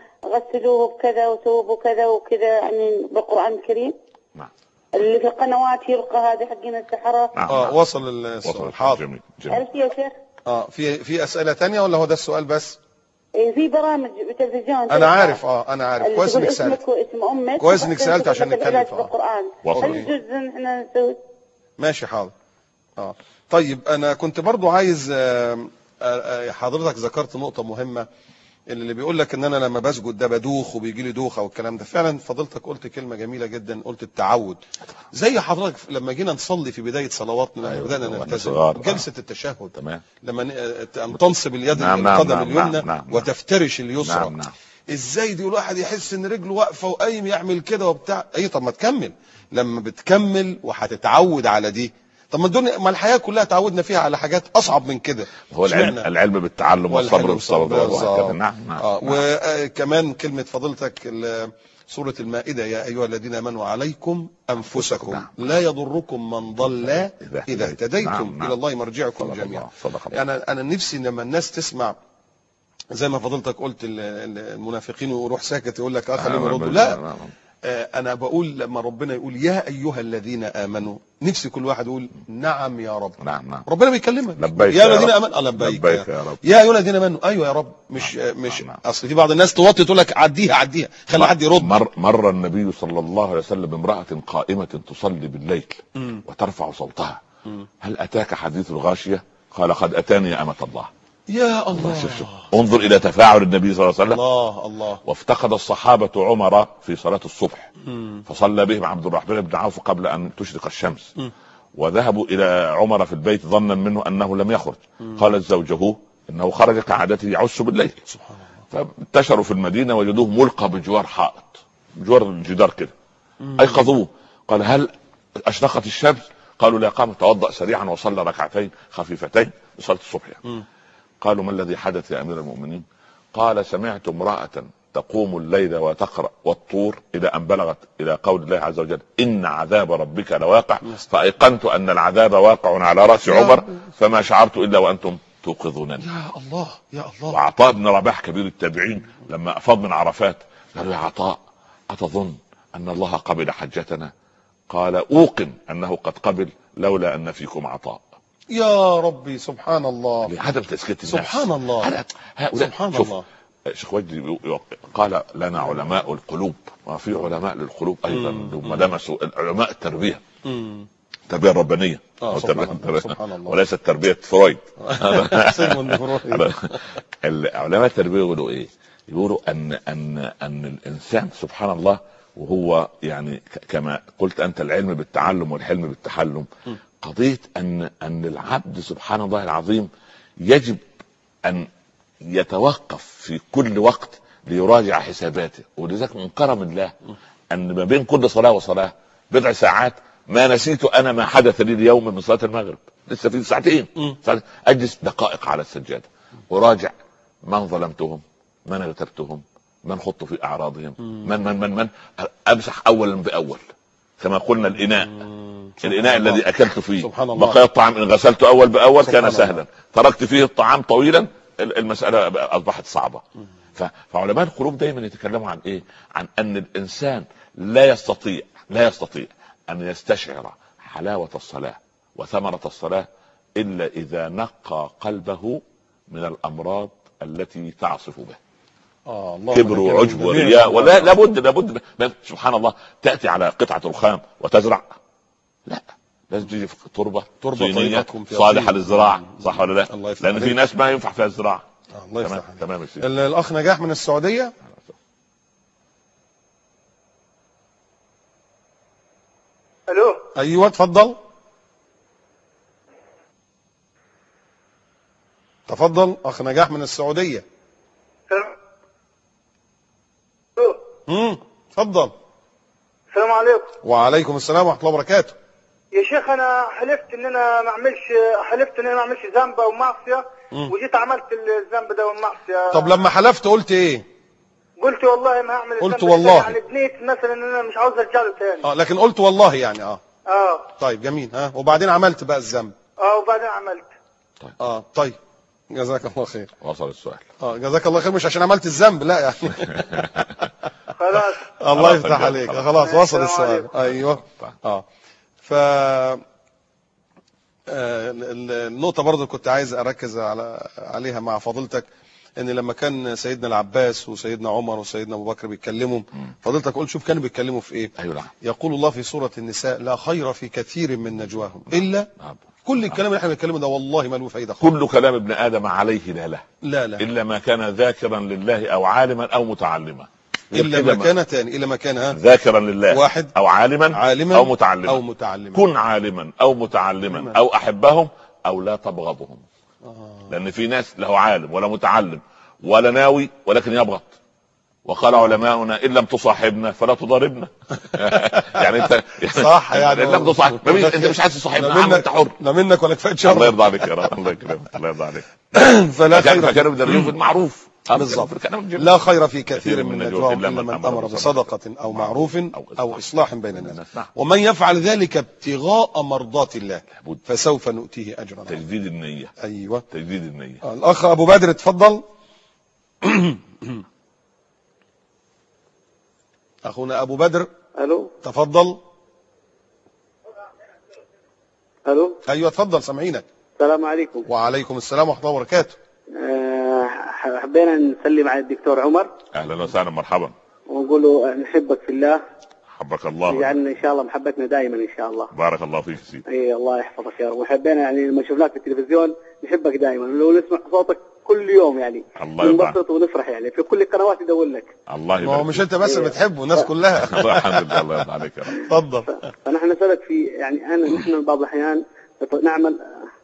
غسلوه بكذا وسووه بكذا وكذا، يعني بالقرآن الكريم. نعم. اللي في القنوات يلقى هذه حقين السحرة. اه وصل السؤال. حاضر. جميل جميل. عرفت يا شيخ؟ اه في في اسئله ثانيه ولا هو ده السؤال بس؟ في برامج بالتلفزيون. انا عارف اه انا عارف. كويس انك سالت. اسمك واسم امك. كويس انك سالت عشان نتكلم في القران. هل يجوز ان احنا نسوي؟ ماشي حاضر. اه طيب انا كنت برضو عايز آه آه حضرتك ذكرت نقطه مهمه، اللي بيقول لك ان انا لما بسجد ده بدوخ وبيجي لي دوخه والكلام ده. فعلا فضلتك قلت كلمه جميله جدا، قلت التعود. زي حضرتك لما جينا نصلي في بدايه صلواتنا لما أيوة بدانا نلتزم جلسه التشهد. تمام. لما تنصب اليد نعم القدم نعم اليمنى نعم نعم وتفترش اليسرى. نعم نعم. ازاي دي الواحد يحس ان رجله واقفه وقايم يعمل كده وبتاع؟ اي طب ما تكمل، لما بتكمل وهتتعود على دي. طب ما الدنيا، ما الحياه كلها تعودنا فيها على حاجات اصعب من كده. هو العلم, العلم بالتعلم والصبر والصبر. نعم نعم. آه وكمان كلمه فضيلتك سوره المائده: يا ايها الذين امنوا عليكم انفسكم نعم. لا يضركم من ضل اذا اهتديتم نعم. الى الله مرجعكم جميعا. يعني انا نفسي لما الناس تسمع زي ما فضيلتك قلت المنافقين ويروح ساكت يقول لك اه خليهم يردوا. لا انا بقول لما ربنا يقول يا ايها الذين امنوا، نفسي كل واحد يقول نعم يا رب. نعم نعم. ربنا بيكلمك لبيك يا الذين امنوا. لبيك, لبيك يا رب. يا ايها الذين امنوا. ايوه يا رب. مش نعم. مش نعم. اصل في بعض الناس توطي تقول لك عديها عديها خلي حد يرد. مر, مر النبي صلى الله عليه وسلم بامراه قائمه تصلي بالليل م. وترفع صوتها: م. هل اتاك حديث الغاشيه؟ قال: قد اتاني يا امه الله. يا الله. شوف شوف. انظر الى تفاعل النبي صلى الله عليه وسلم. الله الله. وافتقد الصحابه عمر في صلاه الصبح م. فصلى بهم عبد الرحمن بن عوف قبل ان تشرق الشمس م. وذهبوا الى عمر في البيت ظنا منه انه لم يخرج. م. قالت زوجه انه خرج كعادته يعس بالليل. سبحان الله. فانتشروا في المدينه وجدوه ملقى بجوار حائط، بجوار الجدار كده. ايقظوه. قال: هل اشرقت الشمس؟ قالوا: لا. قام توضأ سريعا وصلى ركعتين خفيفتين لصلاه الصبح يعني. م. قالوا: ما الذي حدث يا امير المؤمنين؟ قال: سمعت امرأة تقوم الليل وتقرأ والطور إلى أن بلغت إلى قول الله عز وجل إن عذاب ربك لواقع، فأيقنت أن العذاب واقع على رأس عمر فما شعرت إلا وأنتم توقظونني. يا الله يا الله. وعطاء بن رباح كبير التابعين لما أفاض من عرفات قالوا يا عطاء أتظن أن الله قبل حجتنا؟ قال أوقن أنه قد قبل لولا أن فيكم عطاء. يا ربي سبحان الله. لعدم تزكية النفس. سبحان الله. سبحان الله. شيخ وجدي قال لنا علماء القلوب، وفي علماء للقلوب ايضا هم لمسوا علماء التربيه، التربيه الربانيه آه سبحان, سبحان الله. وليست تربيه فرويد. فرويد. علماء التربيه يقولوا ايه؟ يقولوا ان ان ان الانسان سبحان الله، وهو يعني كما قلت انت العلم بالتعلم والحلم بالتحلم، قضيه ان ان العبد سبحان الله العظيم يجب ان يتوقف في كل وقت ليراجع حساباته. ولذلك من كرم الله ان ما بين كل صلاه وصلاه بضع ساعات ما نسيت انا ما حدث لي اليوم من صلاه المغرب، لسه في ساعتين اجلس دقائق على السجاده وراجع من ظلمتهم، من اغتبتهم، من خضت في اعراضهم، من من من من امسح اولا باول كما قلنا الاناء الاناء الذي اكلت فيه بقي الطعام ان غسلته اول باول كان سهلا، تركت فيه الطعام طويلا المسألة أصبحت صعبة. فعلماء القلوب دايما يتكلموا عن إيه؟ عن أن الإنسان لا يستطيع لا يستطيع أن يستشعر حلاوة الصلاة وثمرة الصلاة إلا إذا نقى قلبه من الأمراض التي تعصف به. آه الله كبر وعجب ورياء، ولا لابد لابد سبحان الله تأتي على قطعة رخام وتزرع، لا لازم تيجي في تربه طينيه صالحه للزراعه، صح ولا لا؟ لان في ناس ما ينفع فيها الزراعه. آه الله يفتح عليك. تمام. الاخ نجاح من السعوديه. الو ايوه اتفضل تفضل اخ نجاح من السعوديه. امم اتفضل. السلام عليكم. وعليكم السلام ورحمه الله وبركاته. يا شيخ انا حلفت ان انا ما اعملش حلفت ان انا ما اعملش ذنب او معصيه، وجيت عملت الذنب ده والمعصيه. طب لما حلفت قلت ايه؟ قلت والله ما هعمل قلت والله يعني بنيت مثلا ان انا مش عاوز ارجع له تاني. اه لكن قلت والله يعني اه اه طيب جميل. ها وبعدين عملت بقى الذنب. اه وبعدين عملت. طيب. اه طيب جزاك الله خير. وصل السؤال. اه جزاك الله خير، مش عشان عملت الذنب لا يعني. خلاص الله يفتح عليك. خلاص وصل السؤال. ايوه اه ف النقطة برضو كنت عايز أركز على عليها مع فضيلتك، ان لما كان سيدنا العباس وسيدنا عمر وسيدنا ابو بكر بيتكلموا، فضيلتك قلت شوف كانوا بيتكلموا في ايه. أيوة. يقول الله في سورة النساء لا خير في كثير من نجواهم الا كل الكلام اللي احنا بنتكلمه ده والله ما له فايده خالص. كل كلام ابن ادم عليه لا له لا لا الا ما كان ذاكرا لله او عالما او متعلما. الا ما كان تاني الا ما كان ها ذاكرا لله واحد او عالما, عالما او متعلما او متعلما. كن عالما او متعلما او احبهم او لا تبغضهم. آه. لان في ناس له عالم ولا متعلم ولا ناوي ولكن يبغض. وقال علماؤنا ان لم تصاحبنا فلا تضاربنا. يعني انت صح يعني ان لم تصاحب انت مش عايز تصاحبنا انت حر. لا منك ولا كفايه شر. الله يرضى عليك يا رب. الله يكرمك. الله يرضى عليك. فلا خير كانوا بيدرسوا في المعروف بالظبط. لا خير في كثير من نجواهم الا من امر بصدقه او معروف او اصلاح بين الناس، ومن يفعل ذلك ابتغاء مرضات الله فسوف نؤتيه اجرا. تجديد النيه. ايوه تجديد النيه. الاخ ابو بدر اتفضل. اخونا ابو بدر. الو تفضل. الو ايوه اتفضل سامعينك. السلام عليكم. وعليكم السلام ورحمه الله وبركاته. أه حبينا نسلم على الدكتور عمر. اهلا وسهلا مرحبا. ونقول له نحبك في الله. حبك الله. يجعلنا ان شاء الله محبتنا دائما ان شاء الله. بارك الله فيك سيدي. اي الله يحفظك يا رب. وحبينا يعني لما شفناك في التلفزيون نحبك دائما ولو نسمع صوتك كل يوم يعني الله يرضى. ننبسط ونفرح يعني في كل القنوات يدور لك. الله يبارك. ما هو مش انت بس اللي بتحبه الناس كلها. الحمد لله. الله يرضى عليك يا رب. اتفضل. فنحن نسألك في يعني انا نحن بعض الاحيان نعمل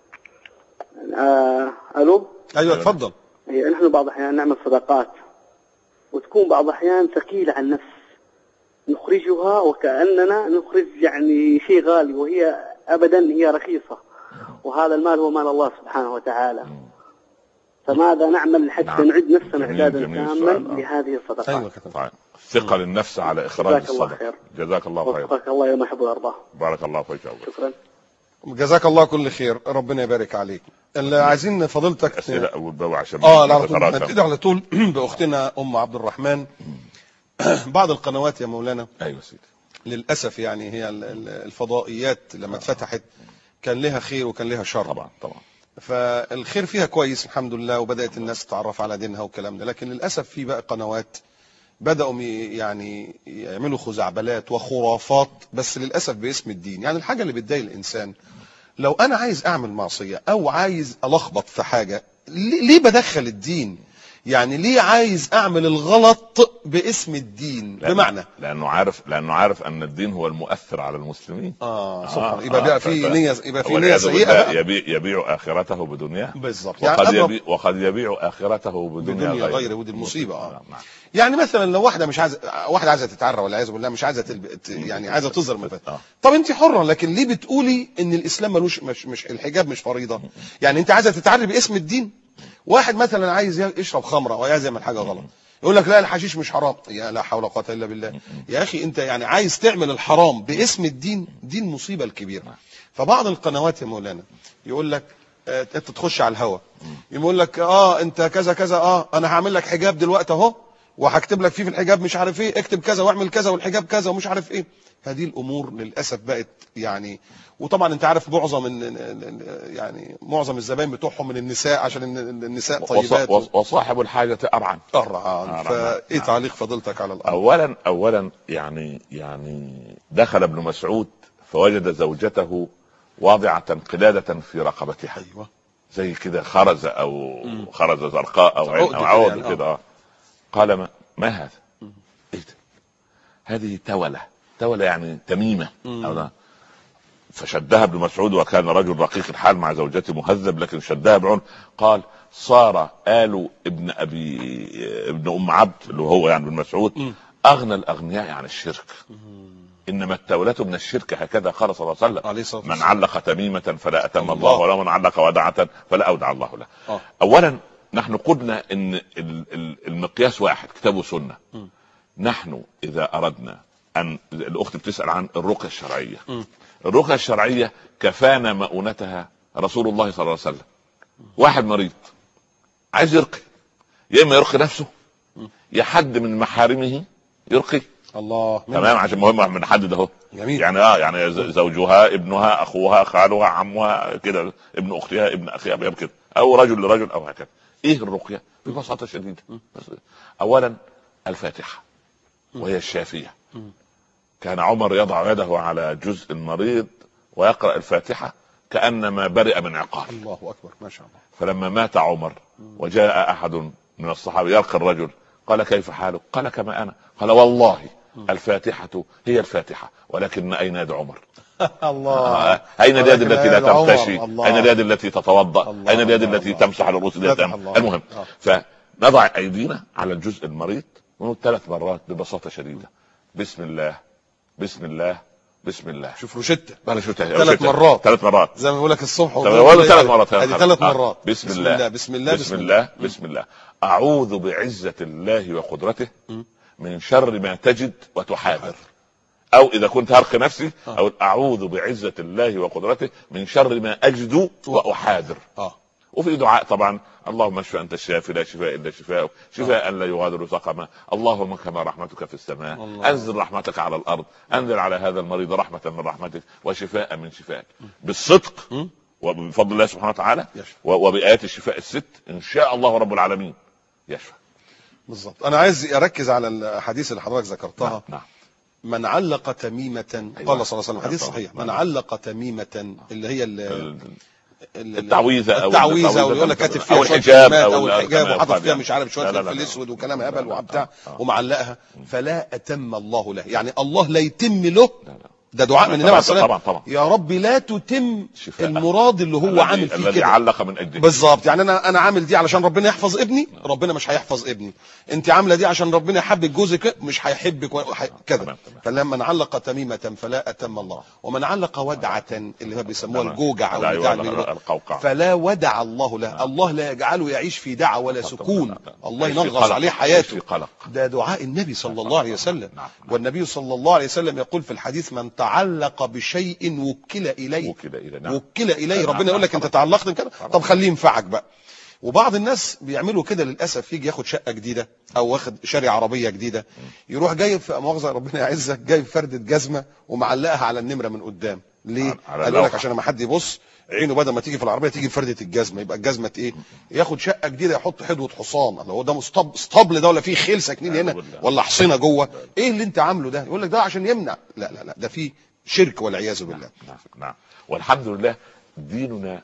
آه الو ايوه اتفضل. نحن بعض الاحيان نعمل صدقات وتكون بعض الاحيان ثقيله على النفس، نخرجها وكاننا نخرج يعني شيء غالي وهي ابدا هي رخيصه، وهذا المال هو مال الله سبحانه وتعالى. فماذا نعمل حتى نعم. نعد نفسنا جميل إعدادا جميل تاما السؤال. لهذه الصدقات؟ أيوة. طيب ثقة للنفس على إخراج جزاك الله الصدقة. خير. جزاك الله خير. وفقك الله يوم يحب ويرضاه. بارك الله فيك يا أبو. شكرا. جزاك الله كل خير، ربنا يبارك عليك. اللي عايزين فضيلتك أسئلة أول باب عشان اه لا على طول نتراكم. نبتدي على طول باختنا ام عبد الرحمن. بعض القنوات يا مولانا أيوة سيدي. للاسف يعني هي ال- ال- الفضائيات لما اتفتحت كان لها خير وكان لها شر. طبعا طبعا. فالخير فيها كويس الحمد لله، وبدات الناس تتعرف على دينها والكلام ده، لكن للاسف في بقى قنوات بداوا ي- يعني يعملوا خزعبلات وخرافات، بس للاسف باسم الدين. يعني الحاجه اللي بتضايق الانسان، لو انا عايز اعمل معصيه او عايز الخبط في حاجه، ليه ليه بدخل الدين؟ يعني ليه عايز اعمل الغلط باسم الدين؟ لأن بمعنى لأنه عارف لأنه عارف أن الدين هو المؤثر على المسلمين. اه آه، سبحان، يبقى بقى في ف- ف- نيه، يبقى في نيه والعياذ سيئه بالله بقى. يبيع, يبيع آخرته بدنياه. بالظبط. وقد يعني يبيع وقد يبيع آخرته بدنيا, بدنيا غيره. غيره، ودي المصيبه. اه نعم. يعني مثلا لو واحده مش عايزه، واحده عايزه تتعرى ولا عايزه بالله مش عايزه تلب... ت- يعني عايزه تظهر مفاتيح، آه. طب انت حره، لكن ليه بتقولي ان الاسلام ملوش مش, مش الحجاب مش فريضه؟ يعني انت عايزه تتعري باسم الدين. واحد مثلا عايز يشرب خمره وعايز يعمل حاجه غلط، يقول لك لا الحشيش مش حرام. يا لا حول ولا قوه الا بالله. يا اخي انت يعني عايز تعمل الحرام باسم الدين، دي المصيبه الكبيره. فبعض القنوات يا مولانا يقول لك آه، انت تخش على الهوا يقول لك اه انت كذا كذا، اه انا هعمل لك حجاب دلوقتي اهو، وهكتب لك فيه في الحجاب مش عارف ايه، اكتب كذا واعمل كذا والحجاب كذا ومش عارف ايه. هذه الامور للاسف بقت يعني، وطبعا انت عارف معظم ال- يعني معظم الزبائن بتوعهم من النساء، عشان الن- النساء طيبات وص- وصاحب الحاجة أرعن. أرعان. آه، فايه نعم. تعليق فضيلتك على الامر؟ اولا اولا يعني يعني دخل ابن مسعود فوجد زوجته واضعة قلادة في رقبتها، ايوه زي كده خرزة او خرزة زرقاء او عين او عقد كده عقد يعني، كده. آه. قال ما, ما هذا؟ ايه ده؟ هذه تولة. تولة يعني تميمة أو ده. فشدها ابن مسعود، وكان رجل رقيق الحال مع زوجته مهذب، لكن شدها بعنف. قال صار آل ابن ابي ابن ام عبد اللي هو يعني ابن مسعود اغنى الاغنياء عن الشرك. انما التولة من الشرك، هكذا قال صلى الله عليه وسلم: عليه الصلاة من والسلام. علق تميمة فلا اتم الله. الله ولا من علق ودعة فلا اودع الله له. آه. اولا نحن قلنا ان ال- ال- المقياس واحد، كتاب وسنة. نحن اذا اردنا ان، الاخت بتسأل عن الرقية الشرعية. الرقية الشرعية كفانا مؤونتها رسول الله صلى الله عليه وسلم. واحد مريض عايز يرقي، يا اما يرقي نفسه يا حد من محارمه يرقي. الله تمام، عشان مهم من حد ده هو. جميل. يعني اه يعني ز- زوجها، ابنها، اخوها، خالها، عمها كده، ابن اختها، ابن اخيها كده، او رجل لرجل او هكذا. ايه الرقية؟ ببساطة شديدة، بس اولا الفاتحة وهي الشافية. كان عمر يضع يده على جزء المريض ويقرأ الفاتحة كأنما برئ من عقاب. الله اكبر ما شاء الله. فلما مات عمر وجاء احد من الصحابه يلقى الرجل، قال كيف حالك؟ قال كما انا. قال والله الفاتحة هي الفاتحة، ولكن اين يد عمر؟ الله. آه. اين اليد التي لا يد عمر. تغتشي؟ الله. اين اليد التي تتوضا؟ الله. اين اليد الله. التي الله. تمسح على الرؤوس؟ فتح الله. المهم، آه. فنضع ايدينا على الجزء المريض ونقول ثلاث مرات ببساطه شديده: بسم الله بسم الله بسم الله. شوف روشتة انا شفتها ثلاث مرات، ثلاث مرات زي ما بيقول لك الصبح طب ولا ثلاث مرات؟ هذه ثلاث مرات. آه. بسم الله بسم الله بسم الله بسم الله. اعوذ بعزة الله وقدرته من شر ما تجد وتحاذر. او اذا كنت هرقي نفسي او اعوذ بعزة الله وقدرته من شر ما اجد واحاذر. اه وفي دعاء طبعا: اللهم اشف انت الشافي لا شفاء الا شفاءك شفاء لا يغادر سقما، اللهم كما رحمتك في السماء الله. انزل رحمتك على الارض، انزل على هذا المريض رحمة من رحمتك وشفاء من شفائك. بالصدق وبفضل الله سبحانه وتعالى يشفى. وبآيات الشفاء الست ان شاء الله رب العالمين يشفى. بالظبط. انا عايز اركز على الحديث اللي حضرتك ذكرتها. نعم. نعم. من علق تميمة، أيوة. قال صلى الله عليه وسلم حديث صحيح: من علق تميمة اللي هي ال- ال- التعويذة أو التعويذة، او يقول لك كاتب فيها أو شوية الحجاب كلمات، أو او الحجاب كما وحاطط يقال فيها يعني. مش عارف شوية لا لا لا فلفل لا. اسود وكلام هبل لا لا. وبتاع آه. ومعلقها، فلا اتم الله له. يعني الله لا يتم له لا لا. ده دعاء من النبي عليه الصلاه طبعا طبعا. يا رب لا تتم شفاء. المراد اللي هو الذي عامل فيه الذي كده علق من اجله بالظبط. يعني انا انا عامل دي علشان ربنا يحفظ ابني، ربنا مش هيحفظ ابني. انت عامله دي عشان ربنا يحبك جوزك، مش هيحبك وح... كذا. فلما علق تميمه فلا اتم الله، ومن علق ودعه اللي هو بيسموها الجوجع او بتاع القوقع فلا ودع الله له، الله لا يجعله يعيش في دعه ولا سكون، الله ينغص عليه حياته. ده دعاء النبي صلى الله عليه وسلم. والنبي صلى الله عليه وسلم يقول في الحديث من تعلق بشيء وكل اليه وكل اليه, نعم. وكل إليه. ربنا يقول لك انت تعلقت كده، طب خليه ينفعك بقى. وبعض الناس بيعملوا كده للاسف، يجي ياخد شقه جديده او واخد شاري عربيه جديده، يروح جايب في مؤاخذه ربنا يعزك جايب فرده جزمه ومعلقها على النمره من قدام. ليه؟ قال لك عشان لما حد يبص عينه بدل ما تيجي في العربيه تيجي فرده الجزمه، يبقى الجزمه ايه؟ ياخد شقه جديده يحط حدوه حصان، الله هو ده مستب اسطبل ده ولا فيه خيل ساكنين هنا ولا حصينه جوه؟ ايه اللي انت عامله ده؟ يقول لك ده عشان يمنع. لا لا لا، ده فيه شرك والعياذ بالله. نعم نعم. والحمد لله ديننا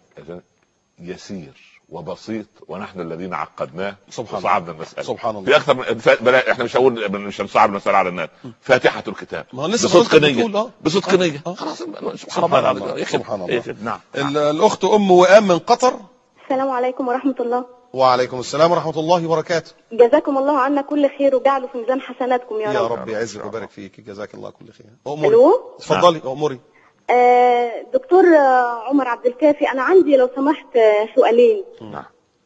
يسير وبسيط، ونحن الذين عقدناه وصعبنا المسألة. سبحان الله. في اكثر من بلا احنا مش هقول مش هنصعب المسألة على الناس. فاتحة الكتاب بصدق نية بصدق نية خلاص. سبحان الله سبحان الله. نعم. الاخت ام وئام من قطر. السلام عليكم ورحمة الله. وعليكم السلام ورحمة الله وبركاته. جزاكم الله عنا كل خير وجعله في ميزان حسناتكم يا رب. يا رب يعزك ويبارك فيك، جزاك الله كل خير. الو اتفضلي اموري. آه دكتور عمر عبد الكافي، انا عندي لو سمحت سؤالين. نعم.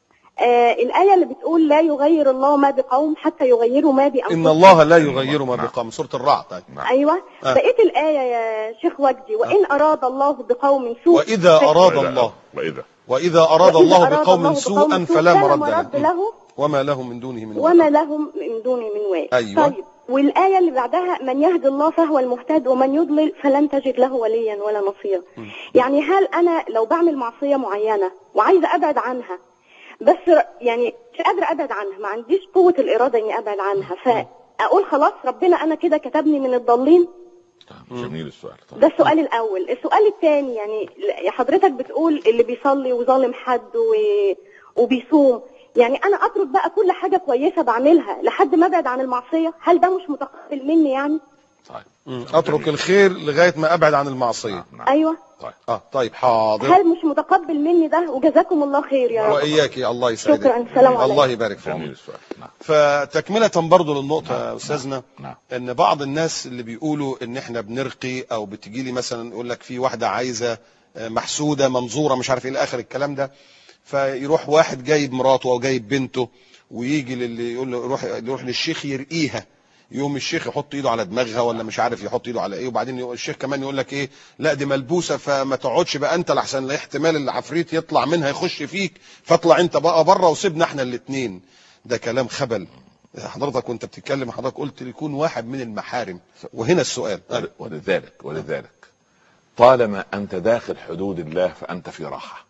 آه الآية اللي بتقول لا يغير الله ما بقوم حتى يغيروا ما بأنفسهم. إن الله لا يغير ما بقوم، سورة الرعد. أيوة. آه. بقيت الآية يا شيخ وجدي وإن آه. أراد الله بقوم سوء وإذا أراد الله وإذا وإذا أراد الله بقوم سوءا فلا مرد له وما لهم من دونه من وما لهم من دونه من وال. أيوة. طيب، والآية اللي بعدها من يهد الله فهو المهتد ومن يضلل فلن تجد له وليا ولا نصيرا. يعني هل أنا لو بعمل معصية معينة وعايزة أبعد عنها بس يعني مش قادرة أبعد عنها، ما عنديش قوة الإرادة إني أبعد عنها، فأقول خلاص ربنا أنا كده كتبني من الضالين؟ جميل السؤال. ده السؤال الأول. السؤال الثاني، يعني حضرتك بتقول اللي بيصلي وظالم حد و... وبيصوم، يعني أنا أترك بقى كل حاجة كويسة بعملها لحد ما أبعد عن المعصية، هل ده مش متقبل مني يعني؟ طيب. أترك الخير لغاية ما أبعد عن المعصية. نعم. أيوة. طيب. اه طيب حاضر. هل مش متقبل مني ده؟ وجزاكم الله خير يا رب. وإياك الله يسعدك. شكرا. السلام عليكم. الله يبارك فيك. جميل السؤال. نعم. فتكملة برضو للنقطة يا أستاذنا، نعم. إن بعض الناس اللي بيقولوا إن إحنا بنرقي أو بتجي لي مثلا يقول لك في واحدة عايزة محسودة منظورة مش عارف إيه إلى آخر الكلام ده، فيروح واحد جايب مراته أو جايب بنته ويجي للي يقول له يروح يروح للشيخ يرقيها، يوم الشيخ يحط ايده على دماغها ولا مش عارف يحط ايده على ايه، وبعدين الشيخ كمان يقول لك ايه لا دي ملبوسه فما تقعدش بقى انت لحسن لا احتمال العفريت يطلع منها يخش فيك، فاطلع انت بقى بره وسيبنا احنا الاثنين. ده كلام خبل. حضرتك وانت بتتكلم حضرتك قلت يكون واحد من المحارم، وهنا السؤال. ولذلك ولذلك طالما انت داخل حدود الله فانت في راحه.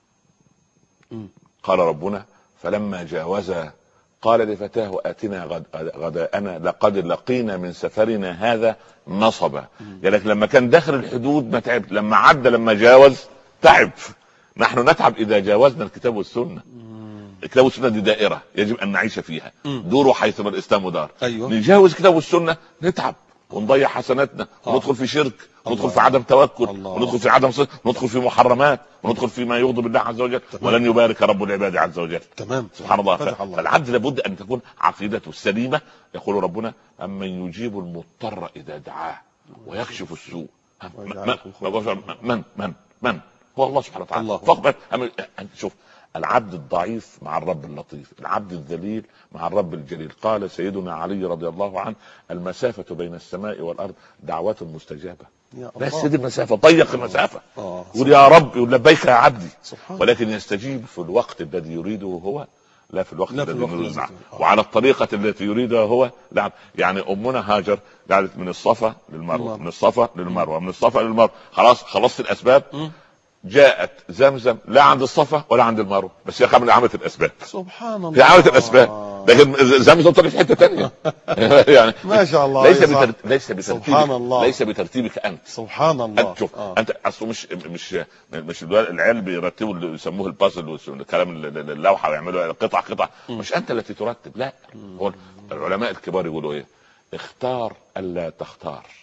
قال ربنا فلما جاوزا قال لفتاه آتنا غد غداءنا لقد لقينا من سفرنا هذا نصبا. يعني لما كان داخل الحدود ما تعب، لما عدى لما جاوز تعب. نحن نتعب إذا جاوزنا الكتاب والسنة. الكتاب والسنة دي دائرة يجب أن نعيش فيها، دوروا حيثما الإسلام دار. أيوة. نجاوز الكتاب والسنة نتعب ونضيع حسناتنا وندخل في شرك وندخل في عدم توكل وندخل في عدم صدق وندخل في محرمات وندخل فيما يغضب الله عز وجل. تمام. ولن يبارك رب العباد عز وجل. تمام. سبحان الله. فالعبد لابد ان تكون عقيدته السليمه. يقول ربنا امن يجيب المضطر اذا دعاه ويكشف السوء. من من من من هو الله سبحانه وتعالى فقط. شوف العبد الضعيف مع الرب اللطيف، العبد الذليل مع الرب الجليل. قال سيدنا علي رضي الله عنه المسافة بين السماء والأرض دعوة مستجابة. بس دي المسافة، ضيق المسافة. يقول يا رب يقول لبيك يا عبدي، ولكن يستجيب في الوقت الذي يريده هو لا في الوقت الذي يريده وعلى الطريقة التي يريدها هو. لا يعني أمنا هاجر قعدت من الصفا للمروة، من الصفا للمروة، من الصفا للمروة. خلاص خلصت الأسباب. جاءت زمزم لا عند الصفا ولا عند المروه، بس هي عملت عملت الاسباب. سبحان الله. هي عملت الاسباب، لكن زمزم طلعت في حته ثانيه. يعني ما شاء الله. ليس بترتيب ليس بترتيبك سبحان الله. ليس بترتيبك انت. سبحان الله. انت شوف آه. انت اصله مش مش مش العيال بيرتبوا اللي يسموه البازل والكلام اللوحه ويعملوا قطع قطع. م. مش انت التي ترتب، لا. م. هو العلماء الكبار يقولوا ايه؟ اختار الا تختار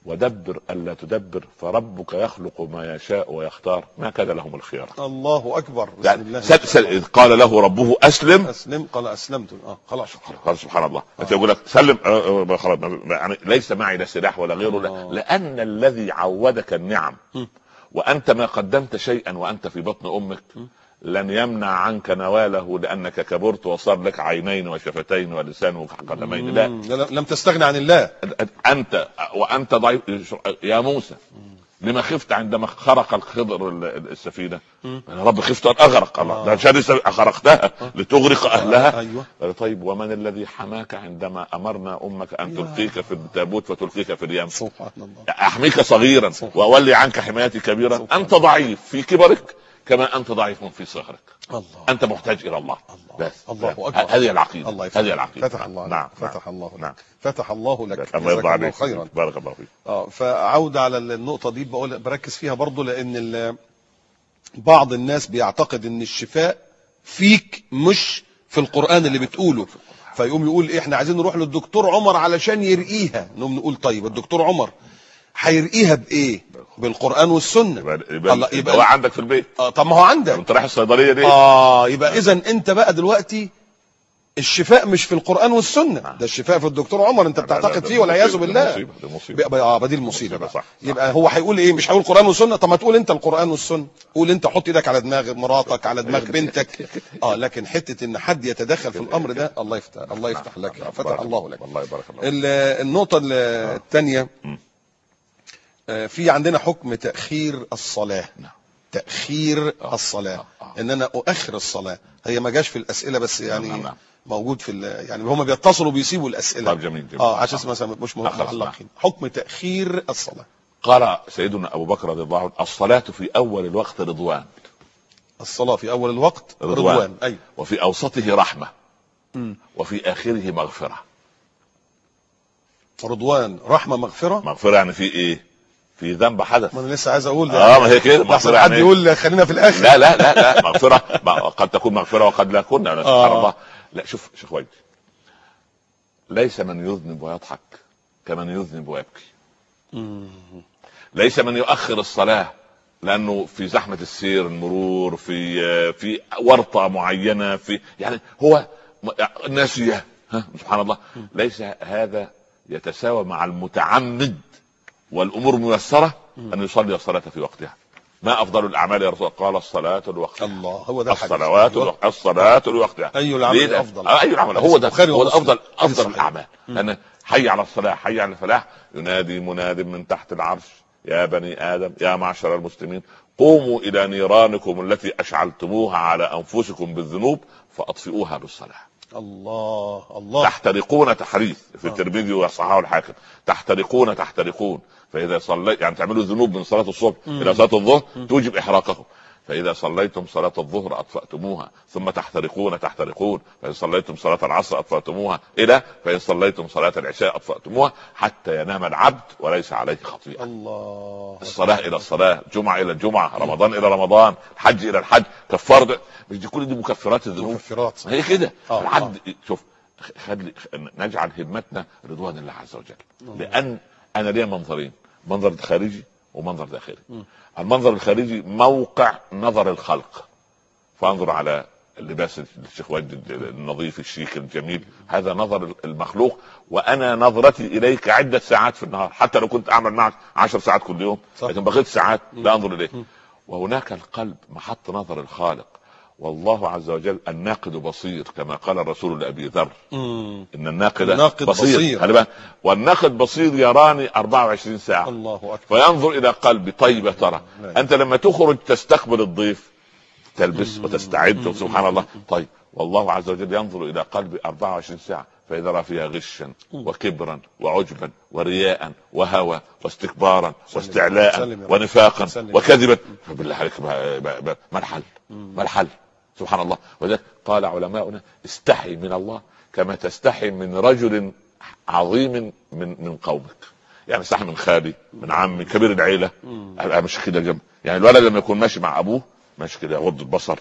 ودبر ألا تدبر فربك يخلق ما يشاء ويختار ما كان لهم الخيار. الله اكبر. بسم يعني الله. سل إذ قال له ربه اسلم اسلم قال اسلمت. اه خلاص قال سبحان الله. انت يقول لك سلم آه آه خلاص، يعني ليس معي لا سلاح ولا غيره. لا. لان الذي عودك النعم وانت ما قدمت شيئا وانت في بطن امك لن يمنع عنك نواله، لانك كبرت وصار لك عينين وشفتين ولسان وقدمين. لا لم تستغني عن الله. انت وانت ضعيف. يا موسى لما خفت عندما خرق الخضر السفينه؟ انا رب خفت ان اغرق. الله ده شر خرقتها لتغرق اهلها. أيوة. طيب ومن الذي حماك عندما امرنا امك ان تلقيك في التابوت فتلقيك في اليم؟ سبحان الله. احميك صغيرا واولي عنك حمايتي كبيرا. انت ضعيف في كبرك كما انت ضعيف في صغرك. الله. انت محتاج الى الله. الله. بس الله اكبر. هذه العقيده. الله هذه العقيده. فتح الله. نعم. فتح الله. نعم. فتح الله لك. الله يرضى عليك. خيرا. بارك الله فيك. اه فعودة على النقطة دي بقول بركز فيها برضو، لان بعض الناس بيعتقد ان الشفاء فيك مش في القرآن اللي بتقوله، فيقوم يقول إيه احنا عايزين نروح للدكتور عمر علشان يرقيها. نقوم نقول طيب الدكتور عمر هيرقيها بايه؟ بالقرآن والسنة. يبقى, يبقى, يبقى هو عندك في البيت. اه طب ما هو عندك. انت رايح الصيدلية دي. اه يبقى اذا انت بقى دلوقتي الشفاء مش في القرآن والسنة، ده الشفاء في الدكتور عمر. انت بتعتقد فيه والعياذ بالله. مصيبة. مصيبة. اه دي المصيبة بقى. يبقى هو هيقول ايه؟ مش هيقول قرآن والسنة. طب ما تقول انت القرآن والسنة، قول انت حط ايدك على دماغ مراتك على دماغ بنتك. اه لكن حتة ان حد يتدخل في الامر ده الله يفتح الله يفتح لك. فتح الله لك. الله يبارك الله. النقطة الثانية في عندنا حكم تأخير الصلاة. تأخير الصلاة، ان انا اؤخر الصلاة. هي ما جاش في الاسئلة بس يعني موجود في يعني هم بيتصلوا بيسيبوا الاسئله. طيب جميل جميل. اه عشان مثلا مش معلقين. حكم تاخير الصلاه. قال سيدنا ابو بكر رضي الله عنه الصلاه في اول الوقت رضوان. الصلاه في اول الوقت رضوان, رضوان. ايوه. وفي اوسطه رحمه م. وفي اخره مغفره. رضوان رحمه مغفره. مغفره يعني في ايه؟ في ذنب حدث. ما انا لسه عايز اقول ده. اه ما هي كده مغفره. حد يعني يقول خلينا في الاخر. لا لا لا لا مغفره قد تكون مغفره وقد لا تكون. سبحان آه. الله. لا شوف شوف وجدي، ليس من يذنب ويضحك كمن يذنب ويبكي. مم. ليس من يؤخر الصلاه لانه في زحمه السير المرور في في ورطه معينه في يعني هو ناسيه. سبحان الله. مم. ليس هذا يتساوى مع المتعمد والامور ميسره ان يصلي الصلاه في وقتها. ما افضل الاعمال يا رسول الله؟ قال الصلاه لوقتها. الله هو ده الصلوات الوقت. الصلاه لوقتها. اي العمل افضل. اي العمل هو ده هو ده افضل افضل الاعمال. لان حي على الصلاه حي على الفلاح ينادي مناد من تحت العرش يا بني ادم يا معشر المسلمين قوموا الى نيرانكم التي اشعلتموها على انفسكم بالذنوب فاطفئوها بالصلاه. الله الله. تحترقون تحريث في الترمذي وصححه الحاكم. تحترقون تحترقون فاذا صليت يعني تعملوا ذنوب من صلاه الصبح مم. الى صلاه الظهر توجب احراقكم. فاذا صليتم صلاه الظهر اطفاتموها ثم تحترقون تحترقون فان صليتم صلاه العصر اطفاتموها الى فان صليتم صلاه العشاء اطفاتموها حتى ينام العبد وليس عليه خطيئه. الله. الصلاه الى الصلاه، جمعه الى الجمعه، رمضان الى رمضان، الحج الى الحج، كفاره. مش دي كل دي مكفرات الذنوب؟ مكفرات هي كده. العبد شوف خلي نجعل همتنا رضوان الله عز وجل. مم. لان انا ليا منظرين، منظر خارجي ومنظر داخلي. م. المنظر الخارجي موقع نظر الخلق، فانظر على اللباس الشيخ وجد النظيف الشيك الجميل، هذا نظر المخلوق. وانا نظرتي اليك عده ساعات في النهار، حتى لو كنت اعمل معك عشر ساعات كل يوم صح. لكن بقيت ساعات لا انظر اليك. م. وهناك القلب محط نظر الخالق، والله عز وجل الناقد بصير كما قال الرسول لأبي ذر مم. إن الناقد, الناقد بصير, بصير. والناقد بصير يراني أربعة وعشرين ساعة. الله أكبر. فينظر إلى قلبي طيب ترى أنت لما تخرج تستقبل الضيف تلبس وتستعد سبحان الله طيب، والله عز وجل ينظر إلى قلبي أربعة وعشرين ساعة فإذا رأى فيها غشا وكبرا وعجبا ورياء وهوى واستكبارا واستعلاء ونفاقا وكذبا، فبالله عليك ما الحل؟ ما الحل؟ سبحان الله. وذلك قال علماؤنا استحي من الله كما تستحي من رجل عظيم من من قومك. يعني استحي من خالي من عمي كبير العيله مش كده جنب. يعني الولد لما يكون ماشي مع ابوه ماشي كده يغض البصر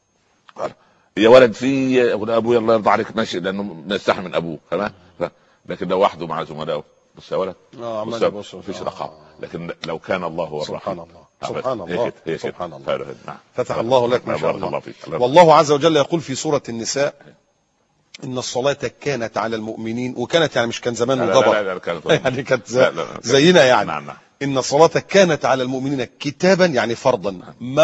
يا ولد في ابويا الله يرضى عليك ماشي لانه نستحي من ابوه تمام. لكن لو وحده مع زملائه بص يا ولد اه بص بص مفيش آه. رقابه، لكن لو كان الله هو الرحيم سبحان الله سبحان هي الله كده هي كده. سبحان الله. نعم. فتح الله لك ما شاء بارك الله. الله فيك. والله عز وجل يقول في سورة النساء إن الصلاة كانت على المؤمنين، وكانت يعني مش كان زمان لا لا وضبط لا لا كانت يعني كانت لا لا لا. زينا يعني. نعم نعم. إن الصلاة كانت على المؤمنين كتابا يعني فرضا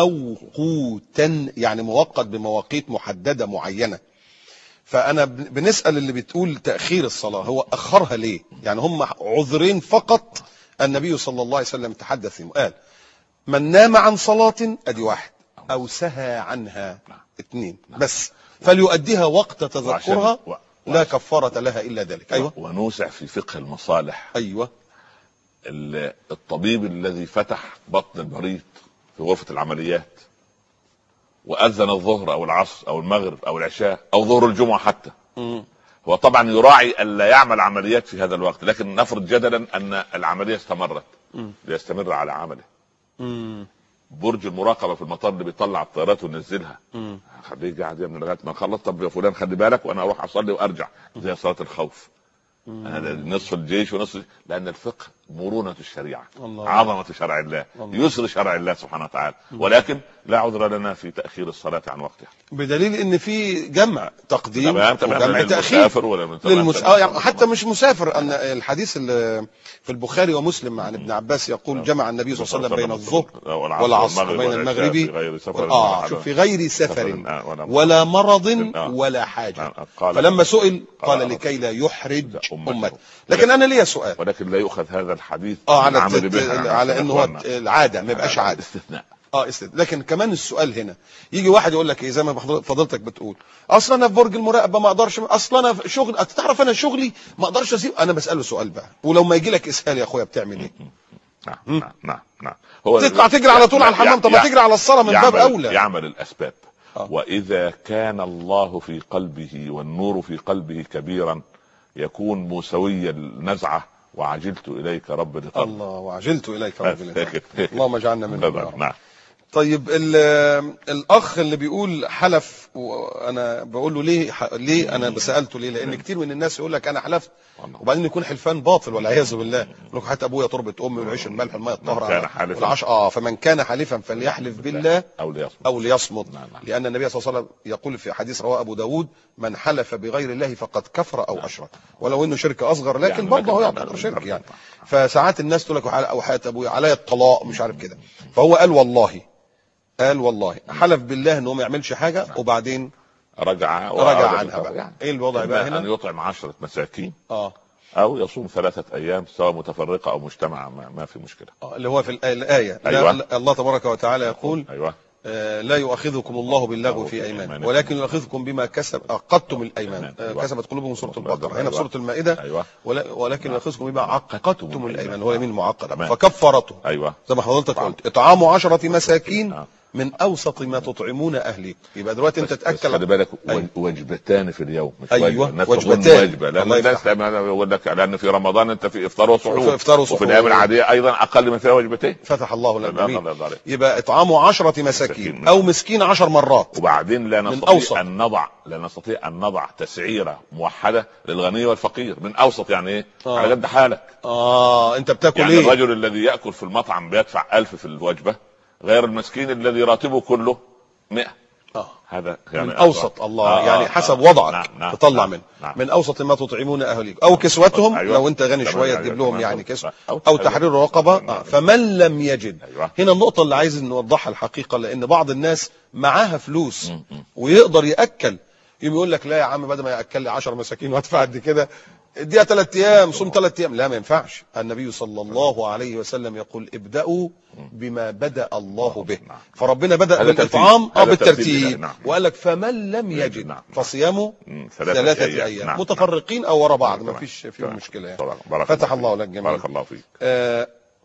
موقوتا يعني موقت بمواقيت محددة معينة. فأنا بنسأل اللي بتقول تأخير الصلاة هو أخرها ليه؟ يعني هم عذرين فقط. النبي صلى الله عليه وسلم تحدث فيهم قال من نام عن صلاة أدي واحد أو سهى عنها اثنين بس فليؤديها وقت تذكرها لا كفارة لها إلا ذلك. أيوة. ونوسع في فقه المصالح. أيوة. الطبيب الذي فتح بطن المريض في غرفة العمليات وأذن الظهر أو العصر أو المغرب أو العشاء أو ظهر الجمعة حتى م. هو طبعا يراعي ألا يعمل عمليات في هذا الوقت، لكن نفرض جدلا أن العملية استمرت م. ليستمر على عمله. م. برج المراقبة في المطار اللي بيطلع الطيارات وينزلها خليه قاعد من لغاية ما نخلص. طب يا فلان خلي بالك وأنا أروح أصلي وأرجع زي صلاة الخوف. أنا نصف الجيش ونصف، لأن الفقه مرونة الشريعة الله. عظمة شرع الله الله. يسر شرع الله سبحانه وتعالى، ولكن لا عذر لنا في تأخير الصلاة عن وقتها، بدليل ان في جمع تقديم وجمع تأخير للمس... آه يعني حتى مش مسافر. أن الحديث اللي في البخاري ومسلم عن ابن عباس يقول جمع النبي صلى الله عليه وسلم بين الظهر والعصر وبين المغرب آه شوف في غير سفر ولا مرض ولا حاجة. فلما سئل قال لكي لا يحرج أمته. لكن أنا ليا سؤال، ولكن لا يؤخذ هذا الحديث اه على على انه هو العاده ما يبقاش عاده استثناء. اه استثناء. لكن كمان السؤال هنا يجي واحد يقول لك ايه زي ما فضلتك بتقول اصلا انا في برج المراقبه ما اقدرش، اصلا انا في شغل تعرف انا شغلي ما اقدرش اسيب. انا بساله سؤال بقى، ولو ما يجي لك اسهال يا اخويا بتعمل ايه؟ نعم نعم نعم نعم. هو تطلع تجري على طول على الحمام. طب ما تجري على الصلاه من باب اولى. يعمل الاسباب. آه. واذا كان الله في قلبه والنور في قلبه كبيرا يكون موسوي النزعه وعجلت اليك رب لقاء. الله وعجلت اليك رب لقاء. اللهم اجعلنا منهم. نعم. طيب الاخ اللي بيقول حلف، وانا بقول له ليه ليه انا بسالته ليه؟ لان كتير من الناس يقول لك انا حلفت وبعدين يكون حلفان باطل والعياذ بالله. يقول لك حتى ابويا تربه امي والعيش الملح الماء الطاهره والعش اه فمن كان حالفا فليحلف بالله او ليصمت, أو ليصمت. لان النبي صلى الله عليه وسلم يقول في حديث رواه ابو داود من حلف بغير الله فقد كفر او اشرك، ولو انه شرك اصغر لكن يعني برضه هو يعتبر شرك يعني. فساعات الناس تقول لك او حياه ابويا عليا الطلاق مش عارف كده. فهو قال والله قال والله حلف بالله انه ما يعملش حاجه وبعدين رجع رجع عنها بقى. يعني ايه الوضع بقى هنا؟ ان يطعم عشرة مساكين اه او يصوم ثلاثه ايام سواء متفرقه او مجتمعه ما, ما في مشكله. آه اللي هو في الايه. أيوة. الله تبارك وتعالى يقول ايوه آه لا يؤاخذكم الله باللغو في ايمانكم ولكن يؤاخذكم بما كسب عقدتم الايمان. أيوة. كسبت قلوبهم سوره البقره. هنا في سوره المائده أيوة. ولكن يؤاخذكم بما عقدتم الايمان هو يمين معقد. أيوة. فكفرته ايوه زي ما حضرتك قلت اطعام عشرة مساكين آه. من اوسط ما تطعمون اهليك. يبقى دلوقتي انت تاكل. خلي بالك أيوة. وجبتان في اليوم مش أيوة. وجبتان واجبه. لان الناس يقول لك لان في رمضان انت في افطار وسحور افطار وسحور وفي الايام العاديه ايضا اقل من فيها وجبتين. فتح الله لك. يبقى اطعام عشرة مساكين او مسكين عشر مرات. وبعدين لا نستطيع ان نضع لا نستطيع ان نضع تسعيره موحده للغني والفقير. من اوسط يعني ايه؟ آه. على قد حالك. اه انت بتاكل يعني ايه؟ الرجل الذي ياكل في المطعم بيدفع ألف في الوجبه غير المسكين الذي راتبه كله مئة. آه. هذا يعني من اوسط الله آه يعني آه حسب آه وضعك. نعم نعم تطلع نعم منه نعم من اوسط ما تطعمون اهليك او كسوتهم. أيوة. لو انت غني شويه أيوة. تجيب لهم أيوة. يعني كسوه أو, او تحرير رقبه. آه. فمن لم يجد. أيوة. هنا النقطه اللي عايز نوضحها الحقيقه، لان بعض الناس معاها فلوس ويقدر ياكل يوم يقول لك لا يا عم بدل ما ياكل لي عشرة مساكين وادفع قد كده اديها ثلاث ايام صوم ثلاث ايام. لا ما ينفعش. النبي صلى الله عليه وسلم يقول ابدأوا بما بدأ الله به. فربنا بدأ بالاطعام اه بالترتيب نعم. وقال لك فمن لم يجد نعم. فصيامه ثلاثة, ثلاثة أيام, أيام. نعم. متفرقين او ورا بعض ما فيش فيهم مشكله يعني. فتح الله لك جميعا. بارك الله فيك. آه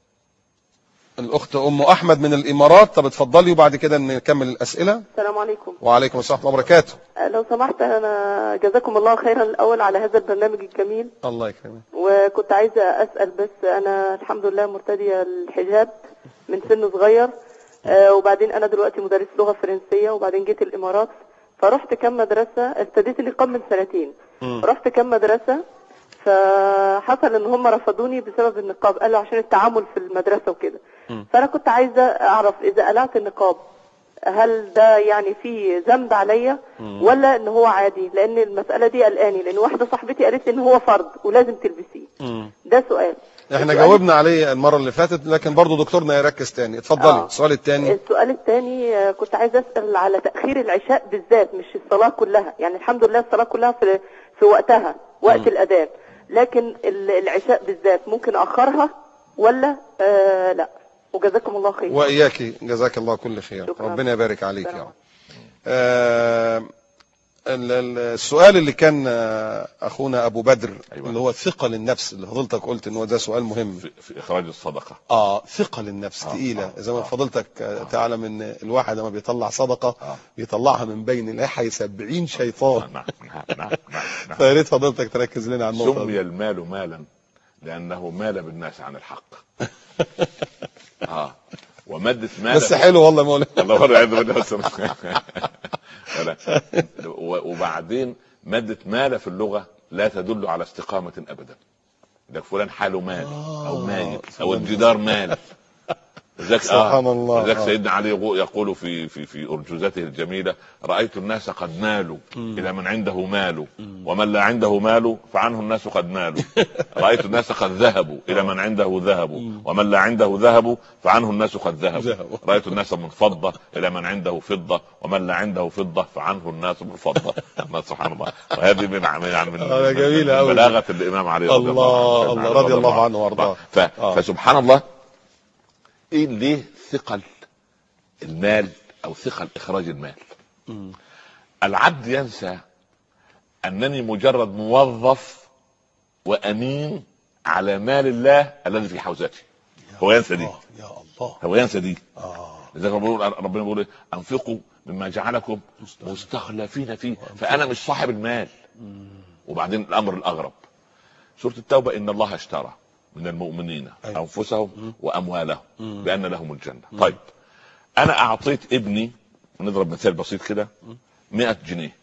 الأخت أم أحمد من الإمارات. طب اتفضلي وبعد كده نكمل الأسئلة. السلام عليكم. وعليكم السلام ورحمة الله وبركاته. لو سمحت أنا جزاكم الله خيرا الأول على هذا البرنامج الجميل. الله يكرمك. وكنت عايزة أسأل بس أنا الحمد لله مرتدية الحجاب من سن صغير آه وبعدين أنا دلوقتي مدرس لغة فرنسية وبعدين جيت الإمارات فرحت كم مدرسة ابتديت الإقامة من سنتين. م. رحت كم مدرسة فحصل ان هم رفضوني بسبب النقاب، قالوا عشان التعامل في المدرسة وكده. فانا كنت عايزة اعرف اذا قلعت النقاب هل ده يعني فيه ذنب عليا ولا ان هو عادي؟ لان المسألة دي قلقاني، لان واحدة صاحبتي قالت ان هو فرض ولازم تلبسيه. ده سؤال. احنا جاوبنا عليه المرة اللي فاتت، لكن برضو دكتورنا يركز تاني. اتفضلي. آه. السؤال الثاني. السؤال الثاني كنت عايزة اسأل على تأخير العشاء بالذات، مش الصلاة كلها. يعني الحمد لله الصلاة كلها في في وقتها، وقت م. الأذان، لكن العشاء بالذات ممكن أخرها ولا آه لا؟ وجزاكم الله خير. وإياك جزاك الله كل خير. شكرا. ربنا يبارك عليك يا رب. آه السؤال اللي كان اخونا ابو بدر، أيوة. اللي هو ثقل النفس، اللي فضلتك قلت ان هو ده سؤال مهم في, في اخراج الصدقه. اه ثقل النفس تقيله. آه. زي ما آه. فضلتك آه. تعلم ان الواحد لما بيطلع صدقه آه. بيطلعها من بين اللحى سبعين شيطان. نعم نعم نعم. فيا ريت فضلتك تركز لنا على النقطه. سمي المال مالا لانه مال بالناس عن الحق. اه ومادة مال بس حلو والله مولانا. الله يرضى عليك. وبعدين مادة مال في اللغة لا تدل على استقامة أبدا. ده فلان حاله مال أو مايل أو الجدار مال. سبحان الله. ذاك سيدنا علي يقول في في في أرجوزته الجميلة: رأيت الناس قد مالوا إلى من عنده مال، ومن لا عنده مال فعنه الناس قد مالوا. رأيت الناس قد ذهبوا إلى من عنده ذهب، ومن لا عنده ذهب فعنه الناس قد ذهبوا. رأيت الناس من فضة إلى من عنده فضة، ومن لا عنده فضة فعنه الناس من فضة. سبحان الله. وهذه من من من بلاغة الإمام علي رضي الله عنه رضي الله عنه وارضاه. فسبحان الله، ايه ليه ثقل المال او ثقل اخراج المال؟ م. العبد ينسى انني مجرد موظف وامين على مال الله الذي في حوزته. هو ينسى دي. يا الله. هو ينسى دي. اه ربنا بيقول: انفقوا مما جعلكم مستخلفين فيه. فانا مش صاحب المال. م. وبعدين الامر الاغرب، سورة التوبة: ان الله اشترى من المؤمنين أيوة. أنفسهم وأموالهم مم. بأن لهم الجنة. مم. طيب أنا أعطيت ابني، نضرب مثال بسيط كده، مئة جنيه،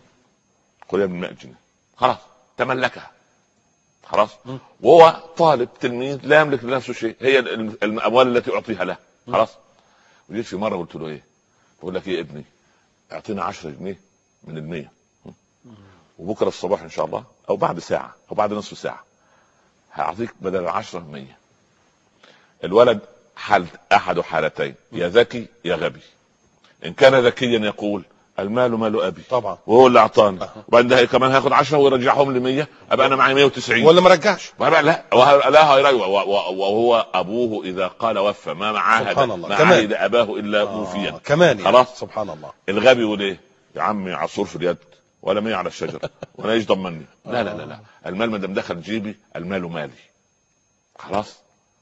قل من مئة جنيه، خلاص تملكها خلاص. مم. وهو طالب تلميذ لا يملك لنفسه شيء، هي الأموال التي أعطيها له خلاص. وجيت في مرة قلت له: إيه؟ بقول لك إيه يا ابني، أعطينا عشرة جنيه من المية، وبكرة الصباح إن شاء الله أو بعد ساعة أو بعد نصف ساعة هعطيك بدل عشرة مية. الولد حال احد حالتين: يا ذكي يا غبي. ان كان ذكيا يقول المال مال ابي طبعا وهو اللي اعطاني، وبعدين كمان هاخد عشرة ويرجعهم ل مية، ابقى انا معي مية وتسعين. ولا ما رجعش؟ لا لا وهو ابوه اذا قال وفى ما معاهد ما عاهد اباه الا اوفيا. آه. كمان خلاص. سبحان الله. الغبي يقول ايه؟ يا عمي عصور في اليد ولا مية على الشجره وانا ايش ضمني؟ لا لا لا لا، المال ما دام دخل جيبي المال مالي خلاص.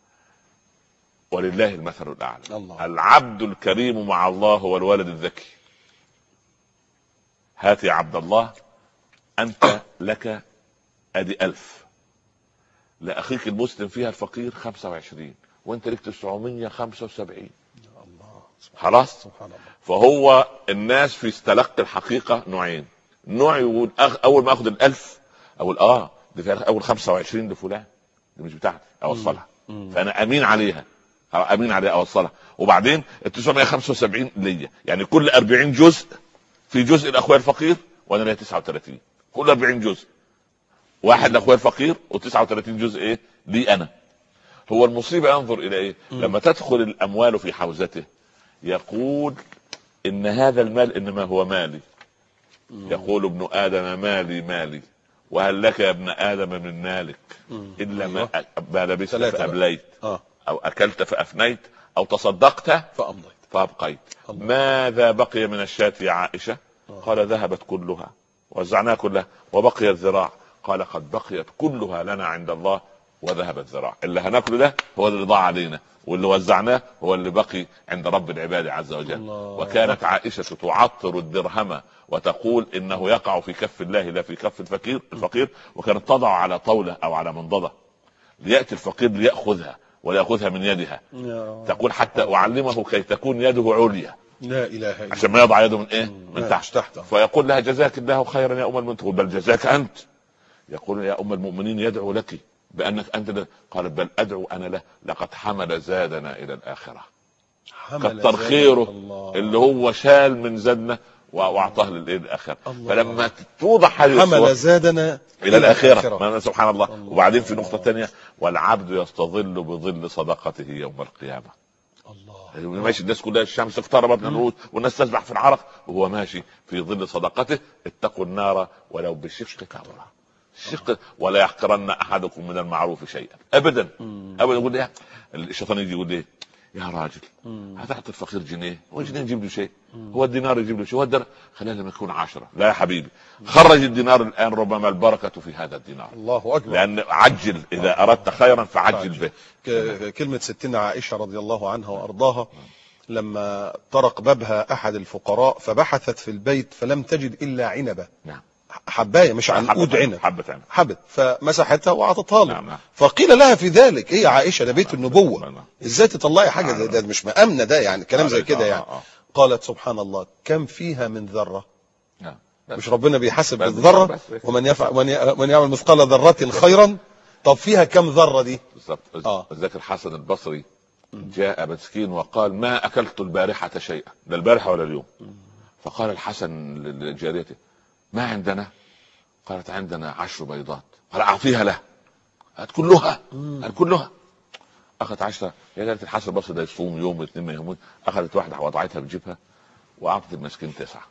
ولله المثل الاعلى. الله. العبد الكريم مع الله هو الولد الذكي. هات يا عبد الله انت لك ادي الف، لاخيك المسلم فيها الفقير خمسة وعشرين، وانت لك تسعمية وخمسة وسبعين. الله. خلاص. سبحان الله. فهو الناس في تلقي الحقيقه نوعين: نوع يقول أخ اول ما اخذ الالف اقول اه دي فيها اول خمسة وعشرين لفلان، دي مش بتاعتي، اوصلها فانا امين عليها، امين عليها اوصلها. وبعدين ال تسعمية وخمسة وسبعين ليا، يعني كل أربعين جزء في جزء الاخويا الفقير وانا ليا تسعة وثلاثين. كل أربعين جزء واحد لاخويا الفقير وتسعة وثلاثين جزء ايه لي انا. هو المصيبه ينظر الى ايه؟ لما تدخل الاموال في حوزته يقول ان هذا المال انما هو مالي. يقول ابن ادم مالي مالي، وهل لك يا ابن ادم من مالك الا ما ما لبست فابليت، او اكلت فافنيت، او تصدقت فامضيت فابقيت. ماذا بقي من الشاة يا عائشه؟ قال ذهبت كلها وزعناها كلها وبقي الذراع. قال قد بقيت كلها لنا عند الله وذهب الذراع. اللي هناكله ده هو اللي ضاع علينا، واللي وزعناه هو اللي بقي عند رب العباد عز وجل. الله. وكانت عائشة تعطر الدرهم وتقول انه يقع في كف الله لا في كف الفقير الفقير وكانت تضع على طاولة او على منضدة ليأتي الفقير ليأخذها وليأخذها من يدها. يا. تقول حتى أعلمه كي تكون يده عليا، لا اله الا الله، عشان ما يضع يده من ايه؟ من تحت. تحت. فيقول لها جزاك الله خيرا يا ام المؤمنين. تقول بل جزاك انت، يقول يا ام المؤمنين يدعو لك بانك انت، قالت بل ادعو انا له، لقد حمل زادنا الى الاخره. كتر خيره اللي هو شال من زادنا واعطاه للاخره. فلما توضح هذه حمل زادنا الى الاخره، سبحان الله. الله. وبعدين في نقطه ثانيه، والعبد يستظل بظل صدقته يوم القيامه. الله. ماشي الناس كلها الشمس اقتربت من الرؤوس والناس تسبح في العرق وهو ماشي في ظل صدقته. اتقوا النار ولو بشق تمره. الشق ولا يحقرن احدكم من المعروف شيئا ابدا. ابدا. يقول ايه الشيطان؟ يجي يقول ايه يا راجل هتعطي الفقير جنيه، هو جنيه يجيب له شيء؟ هو الدينار يجيب له شيء؟ هو الدينار خلينا لما يكون عشرة. لا يا حبيبي، خرج الدينار الان، ربما البركه في هذا الدينار. الله اكبر. لان عجل اذا اردت خيرا فعجل به. كلمه ستنا عائشه رضي الله عنها وارضاها لما طرق بابها احد الفقراء فبحثت في البيت فلم تجد الا عنبه. نعم. حبايه مش عنقود عنب، حبه عنب، حبت فمسحتها واعطتها له. نعم. فقيل لها في ذلك ايه يا عائشه ده بيت النبوه، نعم. ازاي تطلعي حاجه زي ده؟ مش مأمنه ده يعني كلام زي كده يعني. آه آه. قالت سبحان الله كم فيها من ذره. نعم. مش ربنا بيحاسب بالذره؟ ومن يفعل من يعمل مثقال ذره خيرا. طب فيها كم ذره دي بالظبط؟ اه ذاك الحسن البصري جاء مسكين وقال ما اكلت البارحه شيئا، لا البارحه ولا اليوم. فقال الحسن لجاريته ما عندنا؟ قالت عندنا عشر بيضات. قال اعطيها له. قالت كلها؟ قال كلها. اخذت عشرة. يا جارية الحسن البصري ده يصوم يوم واثنين ما يومون. اخذت واحده وضعتها بجيبها واعطت المسكين تسعه.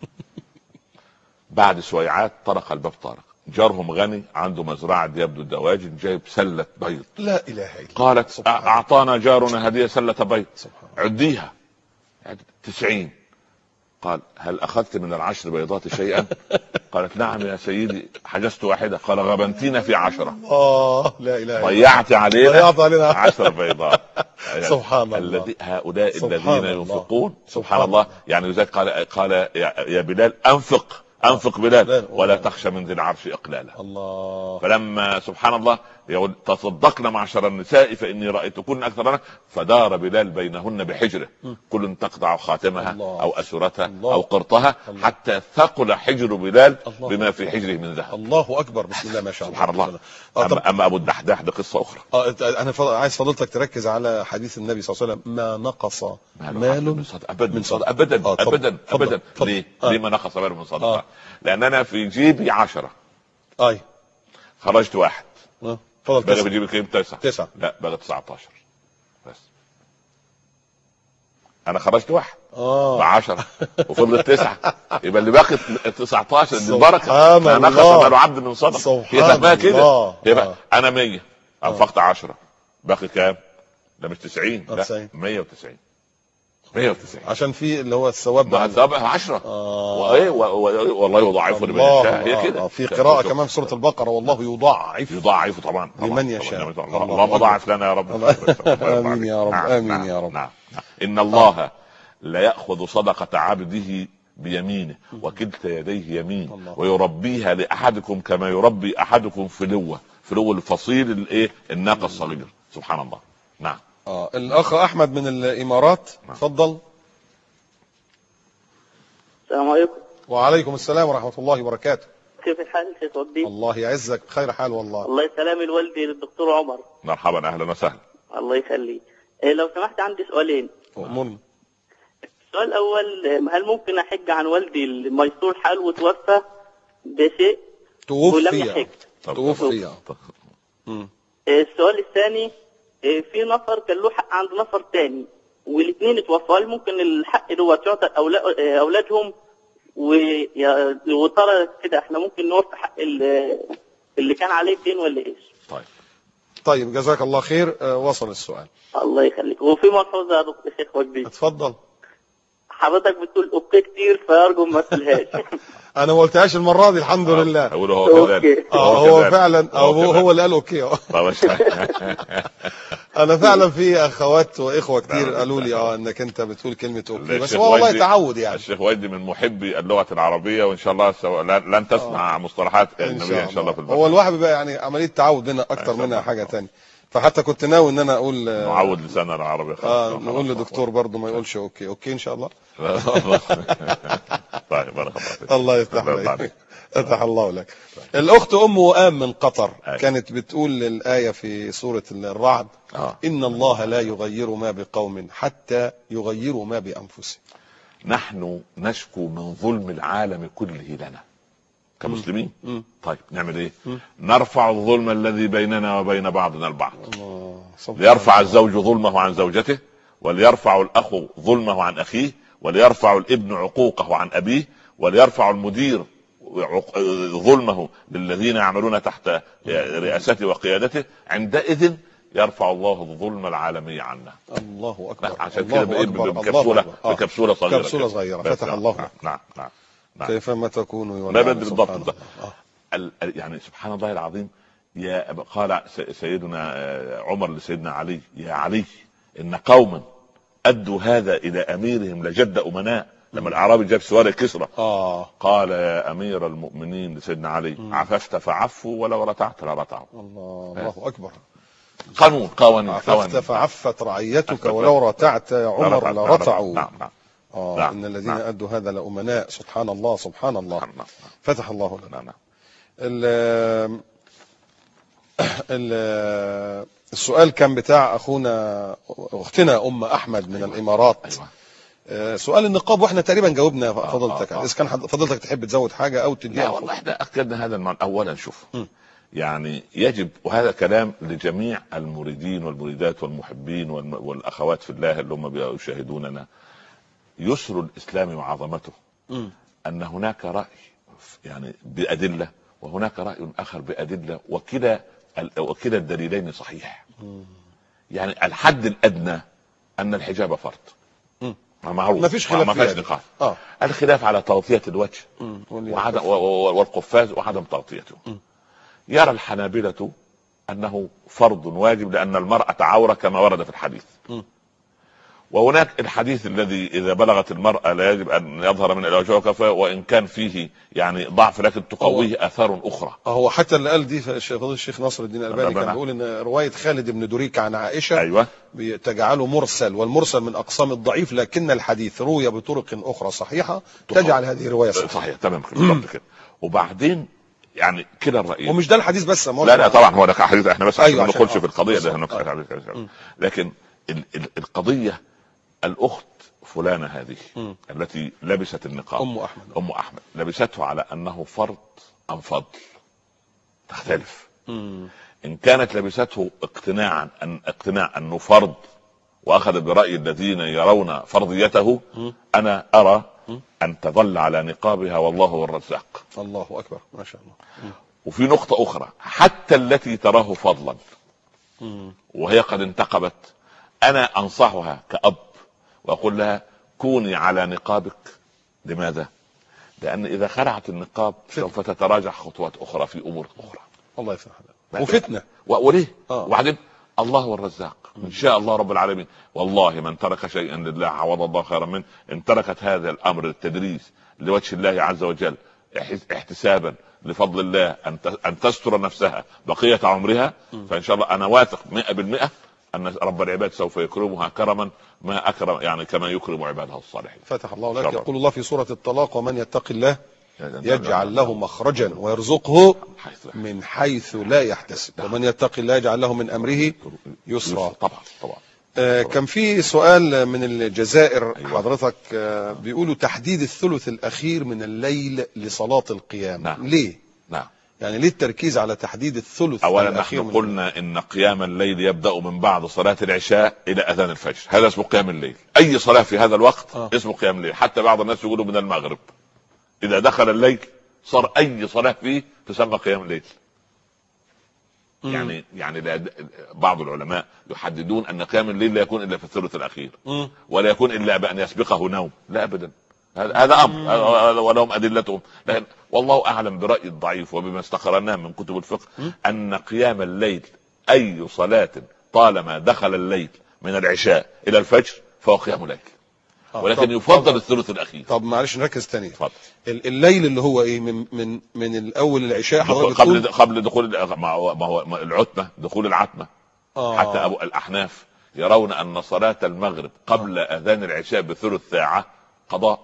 بعد سويعات طرق الباب طارق، جارهم غني عنده مزرعه يبدو دواجن، جايب سله بيض. لا اله الا الله. قالت اعطانا جارنا هديه سله بيض، عديها. تسعين. قال هل اخذت من العشر بيضات شيئا؟ قالت نعم يا سيدي حجزت واحدة. قال غبنتينا في عشرة. اه لا اله الا الله. ضيعت علينا ضيعت علينا عشر بيضات. سبحان الله. هؤلاء الذين ينفقون سبحان الله. يعني لذلك قال قال يا بلال انفق انفق بلال ولا تخشى من ذي العرش اقلالا. الله. فلما سبحان الله يقول تصدقنا معشر النساء فاني رايتكن اكثرنا، فدار بلال بينهن بحجره، كل تقطع خاتمها الله. او اسرتها الله. او قرطها الله. حتى ثقل حجر بلال الله. بما في حجره من ذهب. الله اكبر. بسم الله ما شاء الله. سبحان الله. أما, اما ابو الدحداح ده قصه اخرى. اه انا عايز فضلتك تركز على حديث النبي صلى الله عليه وسلم ما نقص مال من صدقه ابدا من صدقه ابدا آه ابدا ابدا. ليه؟ آه. ليه ما نقص مال من صدقه؟ آه. لان انا في جيبي عشرة. اي خرجت واحد. اه فضل بقى بجيب كام؟ تسعة. تسعة. لا بقى تسعتاشر بس. انا خرجت واحد اه بعشرة وفضلت تسعة، يبقى اللي باقي تسعتاشر دي البركه. ما نقص مال عبد من صدقه. هي فاهمها كده. يبقى انا مية انفقت عشرة، باقي كام؟ ده مش تسعين، لا مية وتسعين. مية وتسعين عشان في اللي هو الثواب ده الثواب عشرة. اه وايه والله يضاعفه لمن يشاء. هي كده. في قراءه كمان في سوره البقره والله يضاعف يضاعف طبعا لمن يشاء. اللهم ضاعف لنا يا رب. امين يا رب. امين يا رب. ان الله لا ياخذ صدقه عبده بيمينه وكلتا يديه يمين ويربيها لاحدكم كما يربي احدكم فلوه فلو الفصيل الايه الناقه الصغير. سبحان الله. نعم. اه الاخ احمد من الامارات اتفضل. السلام عليكم. وعليكم السلام ورحمه الله وبركاته. كيف الحال شيخ ودي؟ الله يعزك بخير حال والله. الله يسلم الوالدي للدكتور عمر. مرحبا اهلا وسهلا. الله يخليك. إيه لو سمحت عندي سؤالين. أمون. السؤال الاول هل ممكن احج عن والدي الميسور حال وتوفى بشيء ولم يحج؟ توفي. السؤال الثاني في نفر كان له حق عند نفر تاني والاثنين اتوفوا، هل ممكن الحق دوت يعطى اولادهم؟ وترى كده احنا ممكن نوفي حق اللي كان عليه الدين ولا ايش؟ طيب طيب جزاك الله خير. أه وصل السؤال. الله يخليك. وفي ملحوظه يا دكتور شيخ وجدي. اتفضل. حضرتك بتقول اوكي كتير فارجو ما تقولهاش. انا ما قلتهاش المره دي الحمد لله. هو هو كذلك. اه هو فعلا هو هو اللي قال اوكي. انا فعلا في اخوات واخوه كتير قالوا لي اه انك انت بتقول كلمه اوكي، بس هو والله تعود يعني. الشيخ ويدي من محبي اللغه العربيه وان شاء الله لن تسمع مصطلحات اجنبيه ان شاء الله في البلد. هو الواحد بيبقى يعني عمليه تعود هنا اكتر منها حاجه ثانيه، فحتى كنت ناوي ان انا اقول نعود لساننا العربي. اه نقول للدكتور برضه ما يقولش اوكي. اوكي ان شاء الله. طيب بارك الله فيك. الله يفتح عليك. فتح الله لك. الأخت أم وآم من قطر أي. كانت بتقول الآية في سورة الرعد آه. إن الله لا يغير ما بقوم حتى يغيروا ما بأنفسهم. نحن نشكو من ظلم العالم كله لنا كمسلمين. مم. طيب نعمل ايه؟ مم. نرفع الظلم الذي بيننا وبين بعضنا البعض. الله. ليرفع الزوج ظلمه عن زوجته، وليرفع الأخ ظلمه عن أخيه، وليرفع الابن عقوقه عن أبيه، وليرفع المدير ظلمه للذين يعملون تحت رئاسته وقيادته. عندئذ يرفع الله الظلم العالمي عنا. الله أكبر. عشان كده بكبسولة بكبسولة صغيرة كبسولة صغيرة. فتح نعم. الله. نعم. نعم. نعم. نعم. كيفما تكونوا لا بالضبط. يعني سبحان الله العظيم. يا قال سيدنا عمر لسيدنا علي يا علي إن قوما أدوا هذا إلى أميرهم لجد أمناء. لما الأعرابي جاب سوار كسرى آه. قال يا أمير المؤمنين لسيدنا علي مم. عففت فعفوا ولو رتعت لرتعوا. الله. الله أكبر. قانون قوانين. عففت فعفت رعيتك ولو رتعت يا عمر لرتعوا. نعم. نعم. آه. نعم. إن الذين نعم. أدوا هذا لأمناء. سبحان الله سبحان الله. نعم. نعم. فتح الله لنا. نعم. نعم. السؤال كان بتاع أخونا أختنا أم أحمد من الإمارات. أيوة. سؤال النقاب واحنا تقريبا جاوبنا فضلتك. آه آه. اذا كان فضلتك تحب تزود حاجه او تديها. لا والله احنا اكدنا هذا المعنى. اولا شوف م. يعني يجب، وهذا كلام لجميع المريدين والمريدات والمحبين والاخوات في الله اللي هم بيشاهدوننا، يسر الاسلام وعظمته م. ان هناك راي يعني بادله وهناك راي اخر بادله، وكلا وكلا الدليلين صحيح. م. يعني الحد الادنى ان الحجاب فرض معروف، ما فيش خلاف، ما فيش نقاش. آه. الخلاف على تغطية الوجه وعدم والقفاز وعدم تغطيته. م. يرى الحنابلة أنه فرض واجب لأن المرأة عورة كما ورد في الحديث. م. وهناك الحديث الذي إذا بلغت المرأة لا يجب أن يظهر من الوجه وكفاه، وإن كان فيه يعني ضعف لكن تقويه آثار أخرى. هو حتى اللي قال دي فضيلة الشيخ ناصر الدين الألباني كان بيقول إن رواية خالد بن دريك عن عائشة أيوة. تجعله مرسل، والمرسل من أقسام الضعيف، لكن الحديث روي بطرق أخرى صحيحة تجعل هذه رواية صحيحة. صحيح تمام كده. وبعدين يعني كده الرأي، ومش ده الحديث بس. لا لا طبعا هو ده حديث، احنا بس أيوة ما ندخلش في القضية ده. أيوة. لكن ال ال القضية الأخت فلانة هذه م. التي لبست النقاب أم أحمد أم أحمد لبسته على أنه فرض أم فضل تختلف. م. إن كانت لبسته اقتناعا أن اقتناع أنه فرض وأخذ برأي الذين يرون فرضيته، م. أنا أرى م. أن تظل على نقابها والله هو الرزاق. الله أكبر ما شاء الله. م. وفي نقطة أخرى، حتى التي تراه فضلا م. وهي قد انتقبت، أنا أنصحها كأب وأقول لها كوني على نقابك. لماذا؟ لأن إذا خلعت النقاب سوف تتراجع خطوات أخرى في أمور أخرى. الله يفتح عليك. وفتنة. وليه؟ آه. وبعدين الله هو الرزاق إن شاء الله رب العالمين. والله من ترك شيئا لله عوض الله خيرا منه. إن تركت هذا الأمر التدريس لوجه الله عز وجل احتسابا لفضل الله أن تستر نفسها بقية عمرها، فإن شاء الله أنا واثق مئة بالمئة أن رب العباد سوف يكرمها كرما ما أكرم، يعني كما يكرم عباده الصالحين. فتح الله لك. يقول الله في سورة الطلاق ومن يتق الله يجعل له مخرجا ويرزقه من حيث لا يحتسب ومن يتق الله يجعل له من أمره يسرا. طبعا طبعا. آه كان في سؤال من الجزائر. أيوة. حضرتك آه بيقولوا تحديد الثلث الأخير من الليل لصلاة القيام. نعم. ليه؟ نعم. يعني ليه التركيز على تحديد الثلث أولا الأخير؟ نحن قلنا إن قيام الليل يبدأ من بعد صلاة العشاء إلى أذان الفجر، هذا اسمه قيام الليل. أي صلاة في هذا الوقت آه. اسمه قيام الليل. حتى بعض الناس يقولوا من المغرب إذا دخل الليل صار أي صلاة فيه تسمى قيام الليل. م. يعني يعني بعض العلماء يحددون أن قيام الليل لا يكون إلا في الثلث الأخير، م. ولا يكون إلا بأن يسبقه نوم، لا أبدا. هذا أمر ولهم أدلتهم، لكن والله أعلم برأي الضعيف وبما استقرناه من كتب الفقه أن قيام الليل أي صلاة طالما دخل الليل من العشاء إلى الفجر فهو قيام الليل، ولكن طب يفضل طب الثلث الأخير. طب معلش نركز تاني. فضل. الليل اللي هو إيه من من من الأول العشاء قبل قبل دخول ما هو العتمة، دخول العتمة. آه. حتى أبو الأحناف يرون أن صلاة المغرب قبل آه. أذان العشاء بثلث ساعة قضاء.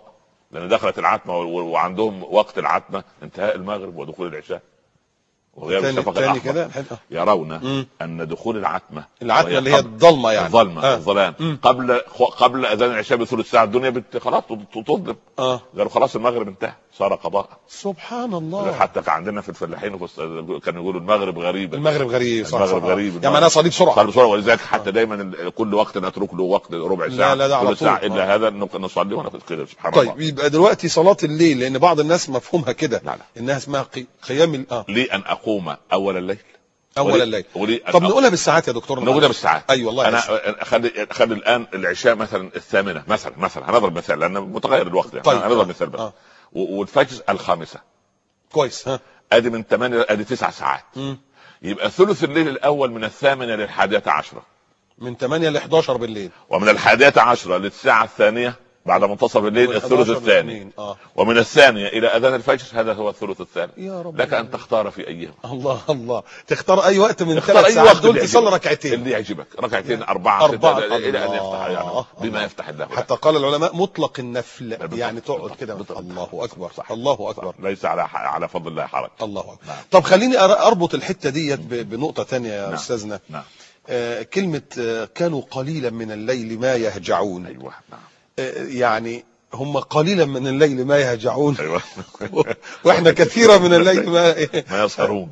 لان دخلت العتمه وعندهم وقت العتمه انتهاء المغرب ودخول العشاء وغياب الشفق الاحمر. يرون مم. ان دخول العتمه العتمه اللي هي الظلمه يعني الظلمه آه. الظلام مم. قبل قبل اذان العشاء بثلث ساعه الدنيا بت... خلاص تظلم آه. قالوا خلاص المغرب انتهى صار قضاء. سبحان الله. حتى كان عندنا في الفلاحين كانوا يقولوا المغرب غريب المغرب غريب صح المغرب صح. غريب يعني معناها صلي بسرعه صلي بسرعه ولذلك حتى آه. دايما كل وقت نترك له وقت ربع ساعه لا لا ثلث ساعه الا آه. هذا نصلي ونقول سبحان طيب الله. طيب يبقى دلوقتي صلاه الليل لان بعض الناس مفهومها كده لا لا. انها اسمها قيام اه لي ان اقوم اول الليل اول الليل. طب نقولها بالساعات يا دكتور. نقولها بالساعات. ايوه والله. انا اخلي اخلي الان العشاء مثلا الثامنه مثلا مثلا هنضرب مثال لان متغير الوقت يعني. طيب هنضرب مثال بس آه. والفجر الخامسه كويس. ها ادي من ثمانية ادي تسع ساعات. م. يبقى ثلث الليل الاول من الثامنه للحادية عشرة من ثمانية ل احداشر بالليل ومن الحادية عشرة للساعه الثانيه بعد منتصف الليل الثلث الثاني آه. ومن الثانية إلى أذان الفجر هذا هو الثلث الثاني. لك أن تختار في أيهم. الله الله تختار أي وقت من ثلاث ساعات دول تصلي ركعتين اللي يعجبك ركعتين أربعة أربعة إلى أن يفتح يعني بما يفتح الله. حتى قال العلماء مطلق النفل يعني تقعد كده. الله أكبر صح. الله أكبر صح. ليس على على فضل الله حرج. الله أكبر. نعم. طب خليني أربط الحتة ديت بنقطة ثانية يا نعم. أستاذنا نعم. آه كلمة آه كانوا قليلا من الليل ما يهجعون. أيوة نعم. آه يعني هم قليلا من الليل ما يهجعون. أيوة. واحنا كثيرا من الليل ما ما يسهرون.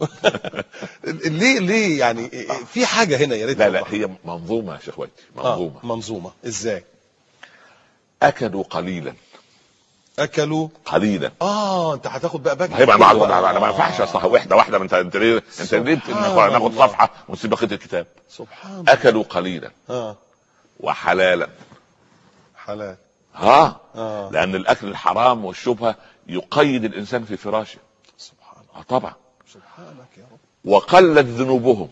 ليه ليه يعني في حاجه هنا يا ريت. لا لا هي منظومه يا شيخ وجدي منظومه. آه منظومه ازاي؟ اكلوا قليلا اكلوا قليلا. اه انت هتاخد بقى باكل هيبقى بعد بعد ما ينفعش اصلا واحده واحده. انت انت ليه انت ليه ناخد صفحه ونسيب بقيه الكتاب؟ سبحان الله. اكلوا قليلا اه وحلالا. حلال ها آه. لان الاكل الحرام والشبهه يقيد الانسان في فراشه. سبحان الله. آه طبعا. سبحانك يا رب. وقلت ذنوبهم.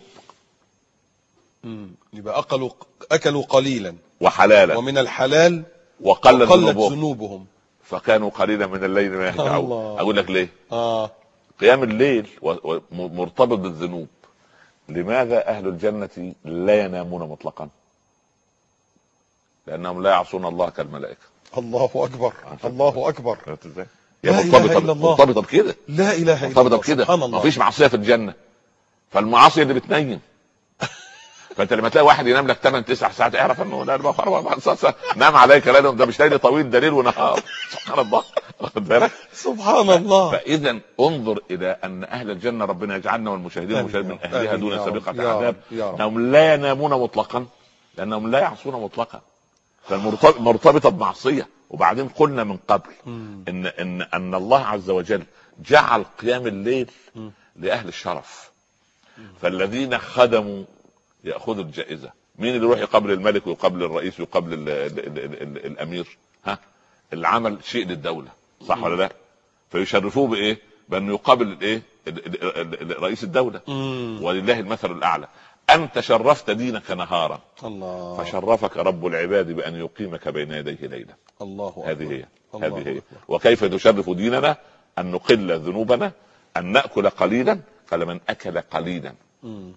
امم يبقى اكلوا اكلوا قليلا وحلالا ومن الحلال وقلت, وقلت ذنوبهم. ذنوبهم فكانوا قليلا من الليل ما يهجعون. اقول لك ليه؟ اه قيام الليل مرتبط بالذنوب. لماذا اهل الجنه لا ينامون مطلقا؟ لانهم لا يعصون الله كالملائكه. الله اكبر. الله اكبر. ازاي؟ هي مرتبطه مرتبطه بكده. لا اله الا الله. مرتبطه بكده. ما فيش معصيه في الجنه فالمعاصي اللي بتنيم. فانت لما تلاقي واحد ينام لك ثمانية تسع ساعات اعرف انه لا اربع ساعات نام عليك لا ده مش ليل طويل ده ليل ونهار. سبحان الله. واخد بالك؟ سبحان الله. فاذا انظر الى ان اهل الجنه ربنا يجعلنا والمشاهدين والمشاهدين من اهلها دون سابقه عذاب انهم لا ينامون مطلقا لانهم لا يعصون مطلقا. فالمرتبطه بمعصيه. وبعدين قلنا من قبل ان ان ان الله عز وجل جعل قيام الليل لاهل الشرف. فالذين خدموا ياخذوا الجائزه. مين اللي يروح يقابل الملك ويقابل الرئيس ويقابل ال ال ال ال ال الامير؟ ها العمل شيء للدوله صح ولا لا؟ فيشرفوه بايه؟ بانه يقابل الايه رئيس الدوله. ولله المثل الاعلى. انت شرفت دينك نهارا الله فشرفك رب العباد بان يقيمك بين يديه ليلا. الله أكبر. هذه هي الله هذه هي. أكبر. وكيف تشرف ديننا؟ ان نقل ذنوبنا ان ناكل قليلا فلمن اكل قليلا. امم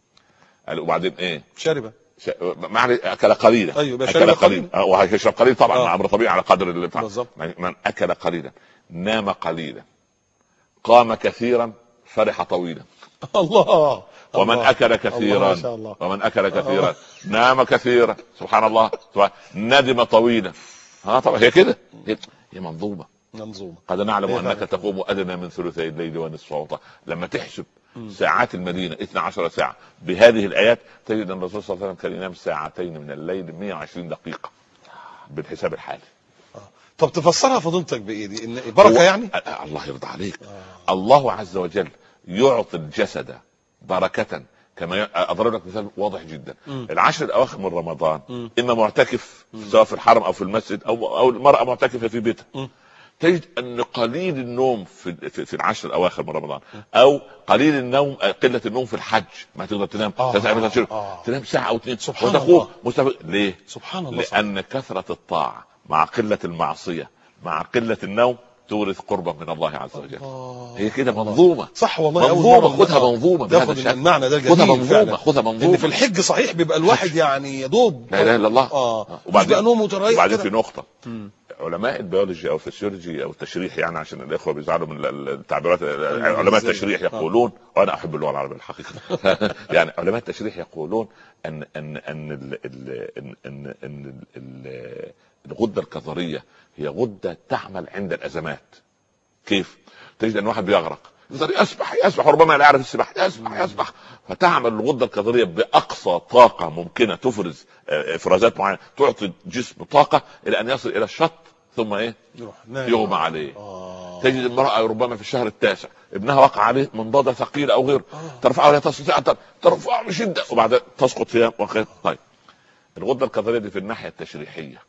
وبعدين ايه؟ شرب ش... معنى اكل قليلا. ايوه اكل قليلا أه وهيشرب قليل طبعا. آه. امر طبيعي على قدر اللي من اكل قليلا نام قليلا قام كثيرا فرح طويلا. الله. ومن الله. اكل كثيرا الله الله. ومن اكل كثيرا الله. نام كثيرا. سبحان الله. ندم طويلا. ها طبعا هي كده. هي منظومه منظومه. قد نعلم انك تقوم ادنى من ثلثي الليل ونصفه. لما تحسب ساعات المدينه اثنتي عشرة ساعه بهذه الايات تجد ان الرسول صلى الله عليه وسلم كان ينام ساعتين من الليل مئة وعشرين دقيقه بالحساب الحالي. آه. طب تفسرها فضيلتك بايه دي؟ ان بركه يعني؟ آه الله يرضى عليك. آه. الله عز وجل يعطي الجسد بركه كما اضرب لك مثال واضح جدا. م. العشر الاواخر من رمضان م. اما معتكف سواء في الحرم او في المسجد او او المراه معتكفه في بيتها م. تجد ان قليل النوم في في العشر الاواخر من رمضان او قليل النوم قله النوم في الحج ما تقدر تنام آه آه آه. تنام ساعه او اثنين وتقوم مستمر. ليه؟ سبحان الله. لان كثره الطاعه مع قله المعصيه مع قله النوم تورث قربا من الله عز وجل. آه. هي كده منظومه. صح والله، منظومه، خدها منظومه بهذا تاخد الشكل. المعنى ده خدها جميل منظومه، فعلا. خدها منظومه. ان في الحج صحيح بيبقى الواحد يعني يدوب لا اله الا الله. اه وبعدين وبعدين وبعدين في نقطه، م. علماء البيولوجي او الفسيولوجي او التشريح، يعني عشان الاخوه بيزعلوا من التعبيرات، علماء التشريح يقولون، وانا احب اللغه العربيه الحقيقه يعني علماء التشريح يقولون ان ان ان ال ان ان ان ال الغده الكظريه هي غده تعمل عند الازمات. كيف؟ تجد ان واحد بيغرق يسبح يسبح وربما لا يعرف السباحه، يسبح يسبح فتعمل الغده الكظريه باقصى طاقه ممكنه، تفرز افرازات معينه تعطي الجسم طاقه الى ان يصل الى الشط، ثم ايه؟ يغمى عليه. آه. تجد امراه ربما في الشهر التاسع ابنها وقع عليه منضده ثقيله او غيره، آه. ترفعه ولا تستطيع ان ترفعه بشده وبعد تسقط فيها وخير. طيب الغده الكظريه دي في الناحيه التشريحيه،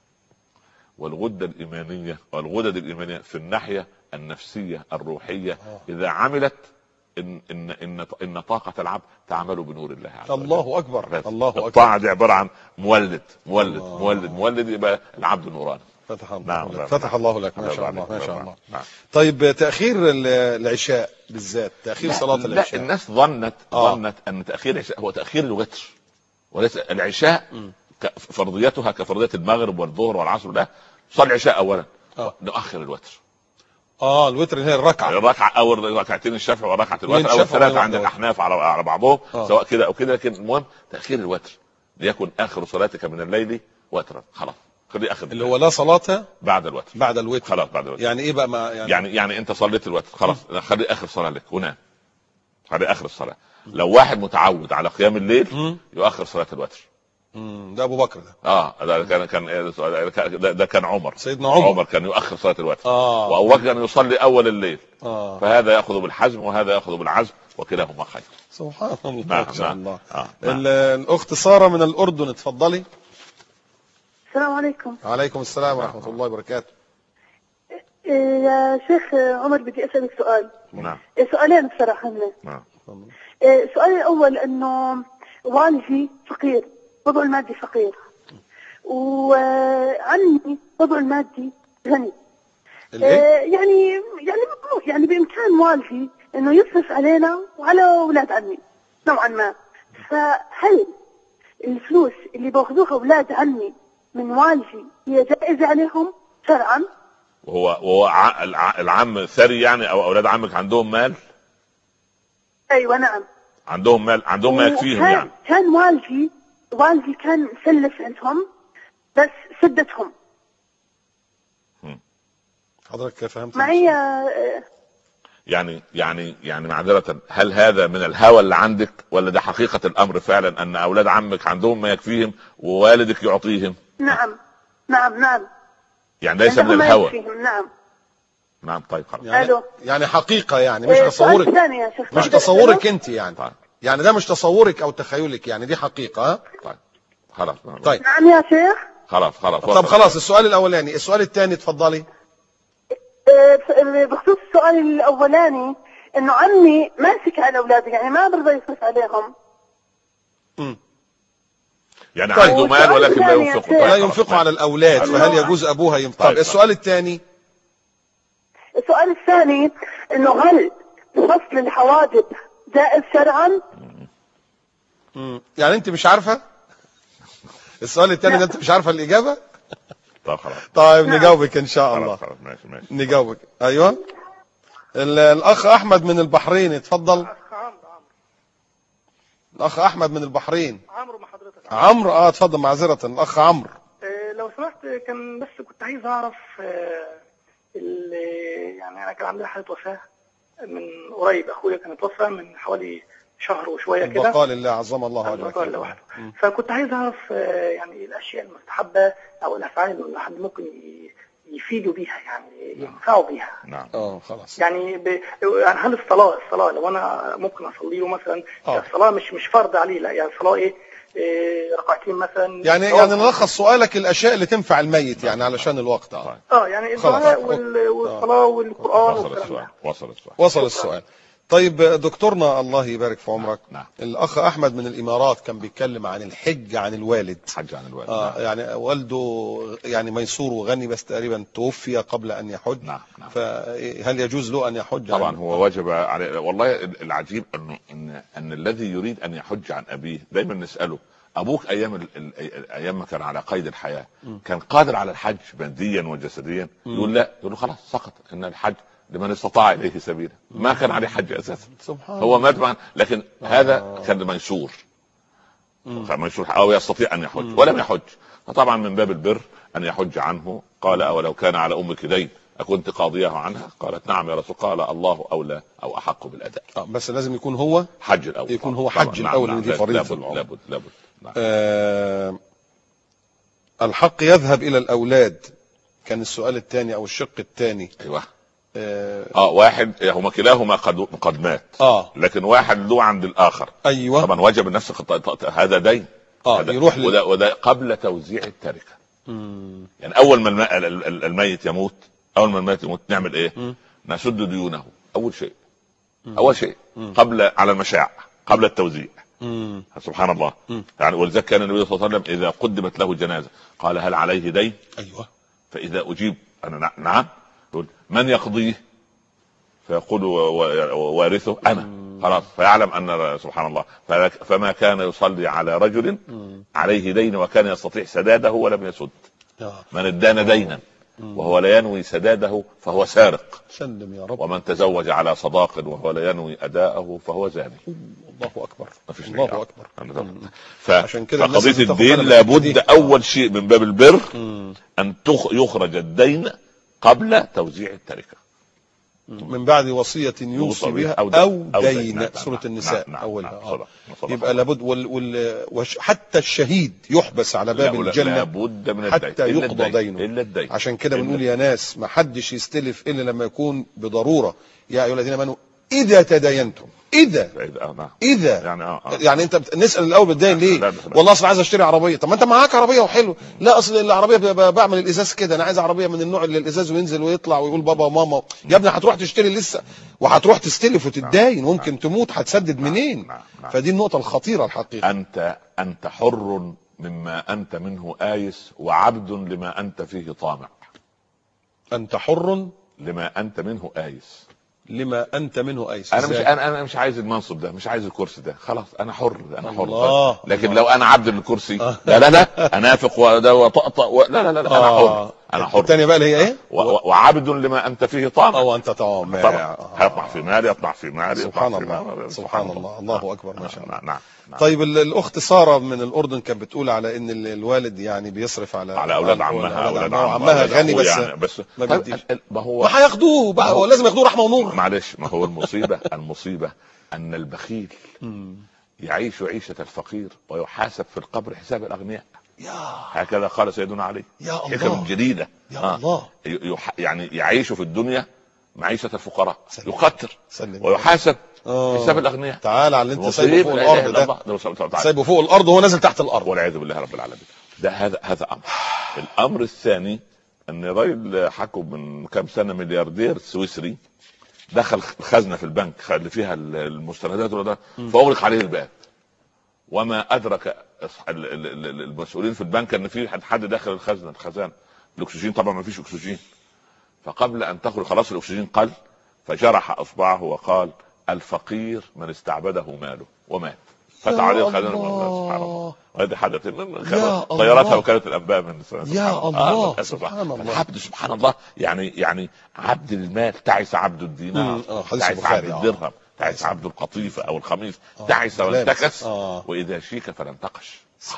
والغده الايمانيه والغدد الايمانيه في الناحيه النفسيه الروحيه. اذا عملت ان ان ان ان طاقه العبد تعمل بنور الله عز وجل. الله اكبر. الله اكبر. الطاعه دي عباره عن مولد مولد الله. مولد مولد يبقى العبد نوراني. فتح الله. نعم. لك. فتح الله لك. ما شاء الله ما شاء الله. نعم. طيب تاخير العشاء بالذات، تاخير لا صلاه العشاء. لا، الناس ظنت آه. ظنت ان تاخير العشاء هو تاخير الوتر، وليس العشاء م. فرضيتها كفرضيه المغرب والظهر والعصر. لا، صلي العشاء اولا، آه. نؤخر الوتر. اه الوتر اللي هي الركعه الركعه او ركعتين الشفع وركعه الوتر او الثلاثه عند الاحناف على على بعضهم، آه. سواء كده او كده، لكن المهم تاخير الوتر ليكن اخر صلاتك من الليل وترا. خلاص خلي اخر اللي هو لا صلاه بعد الوتر. بعد الوتر خلاص بعد الوتر. يعني ايه بقى؟ ما يعني يعني, يعني انت صليت الوتر خلاص، خلي اخر صلاه لك ونام، خلي اخر الصلاه. لو واحد متعود على قيام الليل م. يؤخر صلاه الوتر. امم ده ابو بكر ده. اه ده كان كان ده, ده كان عمر. سيدنا عمر. عمر كان يؤخر صلاه الوتر. اه وابو بكر كان يصلي اول الليل. اه فهذا ياخذ بالحزم وهذا ياخذ بالعزم وكلاهما خير. سبحان الله. ما شاء الله. آه. الاخت ساره من الاردن، اتفضلي. السلام عليكم. وعليكم السلام ورحمه الله وبركاته. يا شيخ عمر بدي اسالك سؤال. نعم. سؤالين بصراحه. نعم. السؤال الاول انه والدي فقير، وضعه المادي فقير، وعمي وضعه المادي غني. آه يعني يعني يعني بامكان والدي انه يصرف علينا وعلى اولاد عمي نوعا ما. فهل الفلوس اللي باخذوها اولاد عمي من والدي هي جائزه عليهم شرعا؟ وهو وهو العم ثري يعني، او اولاد عمك عندهم مال؟ ايوه نعم عندهم مال، عندهم ما يكفيهم يعني. كان والدي والدي كان سلف عندهم بس سدتهم. حضرتك فهمت معي؟ يعني يعني يعني معذرة، هل هذا من الهوى اللي عندك ولا ده حقيقة الامر فعلا ان اولاد عمك عندهم ما يكفيهم ووالدك يعطيهم؟ نعم نعم نعم. يعني ليس من الهوى. نعم نعم. طيب خلاص. يعني, يعني حقيقة يعني مش تصورك. مش تصورك انت يعني. طيب. يعني ده مش تصورك او تخيلك، يعني دي حقيقة. طيب خلاص. طيب نعم يا شيخ. خلاص خلاص. طب خلاص السؤال الاولاني. السؤال الثاني اتفضلي. بخصوص السؤال الاولاني انه عمي ماسك على اولاده، يعني ما برضى يصرف عليهم. امم يعني طيب. عنده مال ولكن لا ينفقه. لا ينفقه على الاولاد، فهل يجوز ابوها ينفق؟ طيب السؤال الثاني. السؤال الثاني انه هل فصل الحواجب جائز شرعا؟ امم يعني انت مش عارفه السؤال الثاني ده؟ انت مش عارفه الاجابه؟ طيب خلاص. طيب نجاوبك ان شاء الله. خلاص ماشي ماشي. نجاوبك. ايوه الاخ احمد من البحرين، اتفضل. الاخ احمد من البحرين. عمرو مع حضرتك. عمرو اه اتفضل. معذره الاخ عمرو. آه لو سمحت، كان بس كنت عايز اعرف آه يعني انا كان عندي حاله وفاه من قريب، اخويا كان اتوفى من حوالي شهر وشويه كده. بقال الله عظم الله اجرك. فكنت عايز اعرف آه يعني الاشياء المستحبه او الافعال اللي الواحد ممكن يفيدوا بيها، يعني ينفعوا بيها. نعم. اه خلاص. يعني ب... يعني هل الصلاه الصلاه لو انا ممكن اصلي له مثلا، يعني الصلاه مش مش فرض عليه، لا يعني الصلاه ايه, إيه ركعتين مثلا. يعني يعني نلخص سؤالك الاشياء اللي تنفع الميت يعني علشان الوقت. اه اه يعني الدعاء والصلاه والقران وصل السؤال. وصل السؤال. وصل السؤال. طيب دكتورنا الله يبارك في عمرك. نعم. الاخ احمد من الامارات كان بيتكلم عن الحج عن الوالد. حج عن الوالد. آه نعم. يعني والده يعني ميسور وغني بس تقريبا توفي قبل ان يحج. نعم. نعم. فهل يجوز له ان يحج؟ طبعا عن... هو وجب عليه. والله العجيب انه ان ان الذي يريد ان يحج عن ابيه دايما نساله ابوك ايام ال... ال... ايام ما كان على قيد الحياه م. كان قادر على الحج ماديا وجسديا؟ م. يقول لا، يقول له خلاص سقط، ان الحج لمن استطاع اليه سبيلا. ما كان عليه حج اساسا، هو مات معنا، لكن آه. هذا كان ميسور ميسور او يستطيع ان يحج م. ولم يحج. فطبعا من باب البر ان يحج عنه. قال اولو كان على امك دين اكنت قاضيه عنها؟ قالت نعم يا رسول. قال الله اولى او احق بالاداء. آه بس لازم يكون هو حج الاول، يكون هو حج نعم. الاول. نعم. دي فريضه لابد لابد لابد. نعم. آه الحق يذهب الى الاولاد، كان السؤال الثاني او الشق الثاني. ايوه. اه, آه واحد هما كلاهما قد قد مات. اه لكن واحد له عند الاخر. ايوه. طبعا وجب النفس هذا دين. اه يروح لل... وده, وده قبل توزيع التركه. مم. يعني اول ما الم... الميت يموت، اول ما الميت يموت نعمل ايه؟ مم. نسد ديونه اول شيء. مم. اول شيء مم. قبل على المشاع، قبل التوزيع. مم. سبحان الله. مم. يعني ولذلك كان النبي صلى الله عليه وسلم اذا قدمت له جنازه قال هل عليه دين؟ ايوه. فاذا اجيب انا نعم يقول من يقضيه؟ فيقول وارثه انا. خلاص فيعلم ان سبحان الله. فما كان يصلي على رجل عليه دين وكان يستطيع سداده ولم يسد. من ادان دينا وهو لا ينوي سداده فهو سارق. سلم يا رب. ومن تزوج على صداق وهو لا ينوي اداءه فهو زاني. الله اكبر. الله اكبر. فعشان كده قضيه الدين لابد اول شيء من باب البر مم. ان يخرج الدين قبل توزيع التركه من بعد وصية يوصي بها أو, أو دين. نعم. سورة النساء. نعم. أولها. نعم. يبقى لابد وال... وال... حتى الشهيد يحبس على باب الجنة لابد من حتى يقضى دينه. إلا الدين. عشان كده بنقول يا ناس ما حدش يستلف إلا لما يكون بضرورة. يا أيها الذين آمنوا إذا تداينتم إذا إذا يعني, آه آه. يعني أنت نسأل الأول بالدين ليه؟ لا لا لا. والله أصلا عايز أشتري عربية. طب ما أنت معاك عربية وحلو. لا أصل العربية بعمل الإزاز كده، أنا عايز عربية من النوع اللي الإزاز وينزل ويطلع ويقول بابا وماما. يا ابني هتروح تشتري لسه وهتروح تستلف وتداين ممكن تموت، هتسدد منين؟ فدي النقطة الخطيرة الحقيقة. أنت أنت حر مما أنت منه آيس وعبد لما أنت فيه طامع. أنت حر لما أنت منه آيس. لما انت منه ايس. انا مش انا انا مش عايز المنصب ده، مش عايز الكرسي ده، خلاص انا حر انا حر. الله. لكن الله. لو انا عبد للكرسي لا لا لا انافق وطقطق و... لا لا لا, لا انا حر. انا حر. الثانيه بقى اللي هي ايه؟ و... وعبد لما انت فيه طامع. او انت طامع. هيطمع في مالي يطمع في مالي. سبحان الله. سبحان الله. الله اكبر ما شاء الله. نعم. طيب الاخت ساره من الاردن كانت بتقول على ان الوالد يعني بيصرف على على اولاد عمها. اولاد عمها غني بس يعني بس ما بيديش. ما هو ما هياخدوه بقى، هو لازم ياخدوه رحمه ونور. معلش ما هو المصيبه المصيبه ان البخيل يعيش عيشه الفقير ويحاسب في القبر حساب الاغنياء. يا هكذا قال سيدنا علي. يا الله. حكم جديده. يا الله. يعني يعيش في الدنيا معيشه الفقراء، يقتر ويحاسب أوه. حساب الاغنياء. تعالى على اللي انت سايبه فوق الارض ده، سايبه فوق الارض وهو نازل تحت الارض والعياذ بالله رب العالمين. ده هذا هذا امر. الامر الثاني ان راجل حكوا من كام سنه ملياردير سويسري دخل خزنه في البنك اللي فيها المستندات ولا ده، فاغلق عليه الباب وما ادرك المسؤولين في البنك ان في حد داخل الخزنه الخزانه. الاكسجين طبعا ما فيش اكسجين، فقبل ان تخرج خلاص الاكسجين قل، فجرح اصبعه وقال الفقير من استعبده ماله ومات. فتح عليه الخزانه. سبحان الله. وهذه حدث طيارتها وكاله الانباء من يا الله. سبحان الله. العبد سبحان الله يعني يعني عبد المال تعس عبد الدينار، تعس عبد الدرهم، تعس عبد القطيفه او الخميس، تعس وانتكس واذا شيك فلانتقش.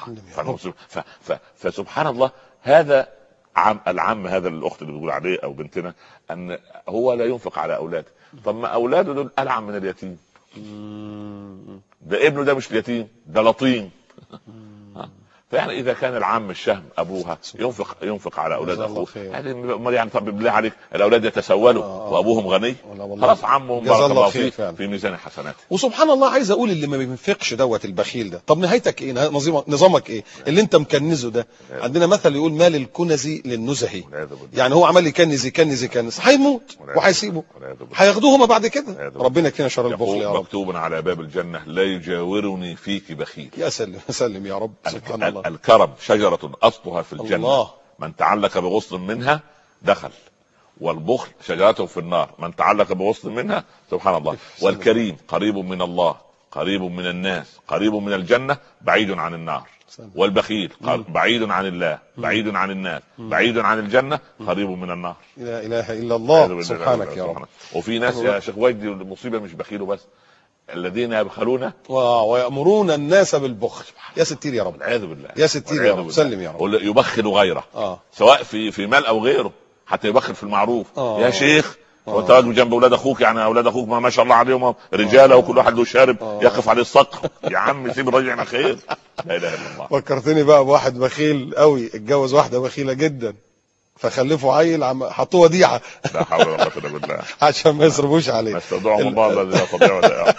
فسبحان الله. هذا عم العم هذا الاخت اللي بيقول عليه او بنتنا ان هو لا ينفق على اولاده. طب ما اولاده دول العم من اليتيم. ده ابنه ده مش اليتيم، ده لطيم. فيعني اذا كان العم الشهم ابوها ينفق ينفق على اولاد اخوه، هذه يعني طب بالله عليك الاولاد يتسولوا آه وابوهم غني، خلاص عمهم بارك الله فيه في ميزان حسناته. وسبحان الله عايز اقول اللي ما بينفقش دوت البخيل ده، طب نهايتك ايه؟ نظامك ايه اللي انت مكنزه ده؟ عندنا مثل يقول مال الكنز للنزهي، يعني هو عمال يكنز يكنز يكنز هيموت وهيسيبه، هياخدوه هما بعد كده. ربنا يكفينا شر البخل يا رب. مكتوب على باب الجنه لا يجاورني فيك بخيل. يا سلم سلم يا رب. سبحان الله. الكرم شجره اصلها في الجنه الله. من تعلق بغصن منها دخل، والبخل شجرته في النار من تعلق بغصن منها. سبحان الله. والكريم قريب من الله، قريب من الناس، قريب من الجنه، بعيد عن النار. والبخيل بعيد عن الله، بعيد عن الناس، بعيد عن الجنه، قريب من النار. لا اله الا الله. سبحانك يا رب. وفي ناس يا شيخ وجدي المصيبه مش بخيله بس، الذين يبخلون ويأمرون الناس بالبخل. يا ستير يا رب. والعياذ بالله. يا ستير يا رب. سلم يا رب. يبخل غيره آه. سواء في في مال او غيره، حتى يبخل في المعروف. آه. يا شيخ وانت واقف جنب اولاد اخوك، يعني اولاد اخوك ما, ما شاء الله عليهم رجاله وكل واحد له شارب آه. يقف عليه السطح. يا عم سيب الراجل على خير. لا اله الا الله. فكرتني بقى بواحد بخيل قوي، اتجوز واحده بخيله جدا فخلفوا عيل عم حطوه وديعه. لا حول ولا قوه الا بالله. عشان ما يصرفوش عليه. استودعهم الله الذي لا يستطيع ولا.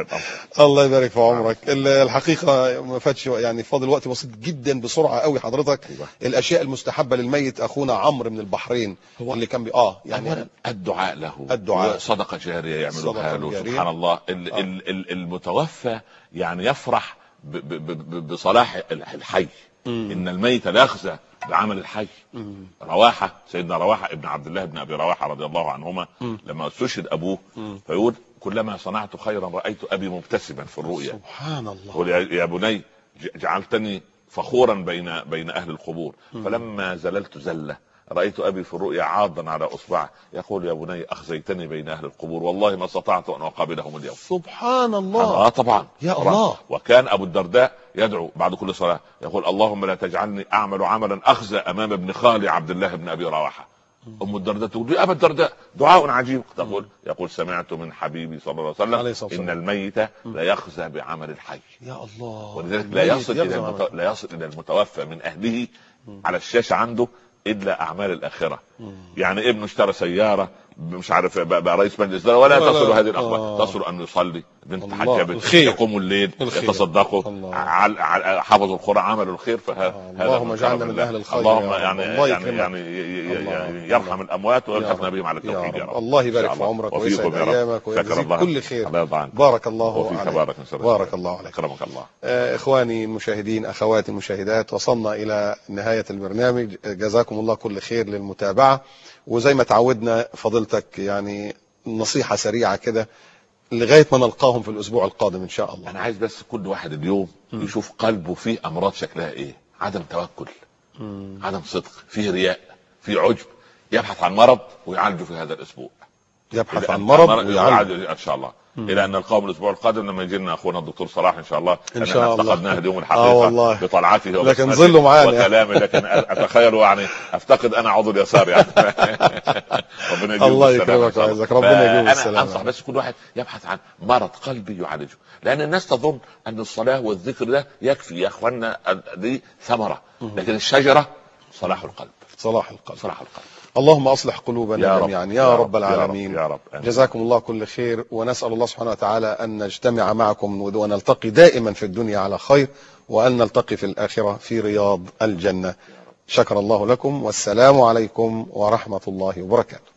الله يبارك في عمرك. الحقيقه ما فاتش يعني، فاضل وقت بسيط جدا بسرعه قوي حضرتك. الاشياء المستحبه للميت اخونا عمرو من البحرين هو اللي كان بي... اه يعني الدعاء له، الدعاء صدقه جاريه يعملوها له. سبحان الله. ال... آه. ال... المتوفى يعني يفرح ب... ب... ب... بصلاح الحي. مم. ان الميت لا يخزى بعمل الحي. مم. رواحه سيدنا رواحه ابن عبد الله بن ابي رواحه رضي الله عنهما، مم. لما استشهد ابوه مم. فيقول كلما صنعت خيرا رايت ابي مبتسما في الرؤيا. سبحان الله. يقول يا بني جعلتني فخورا بين بين اهل القبور. مم. فلما زللت زله رايت ابي في الرؤيا عاضا على اصبعه يقول يا بني اخزيتني بين اهل القبور والله ما استطعت ان اقابلهم اليوم. سبحان الله. اه طبعا يا طبعاً. الله. وكان ابو الدرداء يدعو بعد كل صلاه يقول اللهم لا تجعلني اعمل عملا اخزى امام ابن خالي عبد الله بن ابي رواحه. ام الدرداء تقول يا ابا الدرداء دعاء عجيب. تقول يقول سمعت من حبيبي صلى الله عليه وسلم ان الميت لا يخزى بعمل الحي. يا الله. ولذلك لا يصل الى المتو... لا يصل الى المتوفى من اهله على الشاشه عنده الا اعمال الاخره. مم. يعني ابنه اشترى سياره مش عارف بقى رئيس مجلس ولا, ولا تصل هذه الاخبار. آه. تصل ان يصلي، بنت حجبت، يقوموا الليل، الخير. يتصدقوا، حفظوا القران، عملوا الخير. فهذا اللهم اجعلنا من اهل الخير. اللهم يعني يعني, يعني, يعني يرحم الاموات ويلحقنا بهم على التوحيد يا رب. الله يبارك في عمرك ويسعد ايامك ويجزيك كل خير. بارك الله عليك. بارك, بارك الله عليك. اكرمك الله. آه اخواني المشاهدين، اخواتي المشاهدات، وصلنا الى نهايه البرنامج. جزاكم الله كل خير للمتابعه. وزي ما تعودنا فضيلتك يعني نصيحة سريعة كده لغاية ما نلقاهم في الأسبوع القادم إن شاء الله. أنا عايز بس كل واحد اليوم م. يشوف قلبه فيه أمراض شكلها إيه. عدم توكل، م. عدم صدق، فيه رياء، فيه عجب، يبحث عن مرض ويعالجه في هذا الأسبوع. يبحث عن مرض ويعالجه إن شاء الله. مم. الى ان نلقاهم الاسبوع القادم لما يجي لنا اخونا الدكتور صلاح ان شاء الله. ان شاء الله افتقدناه اليوم الحقيقه آه بطلعته لكن ظلوا معانا وكلامه، لكن اتخيل يعني افتقد انا عضو اليسار يعني. ربنا يجيب الله يكرمك ويعزك. ربنا يجيب السلامه. انا انصح بس كل واحد يبحث عن مرض قلبي يعالجه، لان الناس تظن ان الصلاه والذكر ده يكفي. يا اخوانا دي ثمره، لكن الشجره صلاح القلب. صلاح القلب. صلاح القلب. اللهم أصلح قلوبنا جميعا يا, يا رب العالمين. يا رب. جزاكم الله كل خير، ونسأل الله سبحانه وتعالى أن نجتمع معكم ونلتقي دائما في الدنيا على خير، وأن نلتقي في الآخرة في رياض الجنة. شكر الله لكم، والسلام عليكم ورحمة الله وبركاته.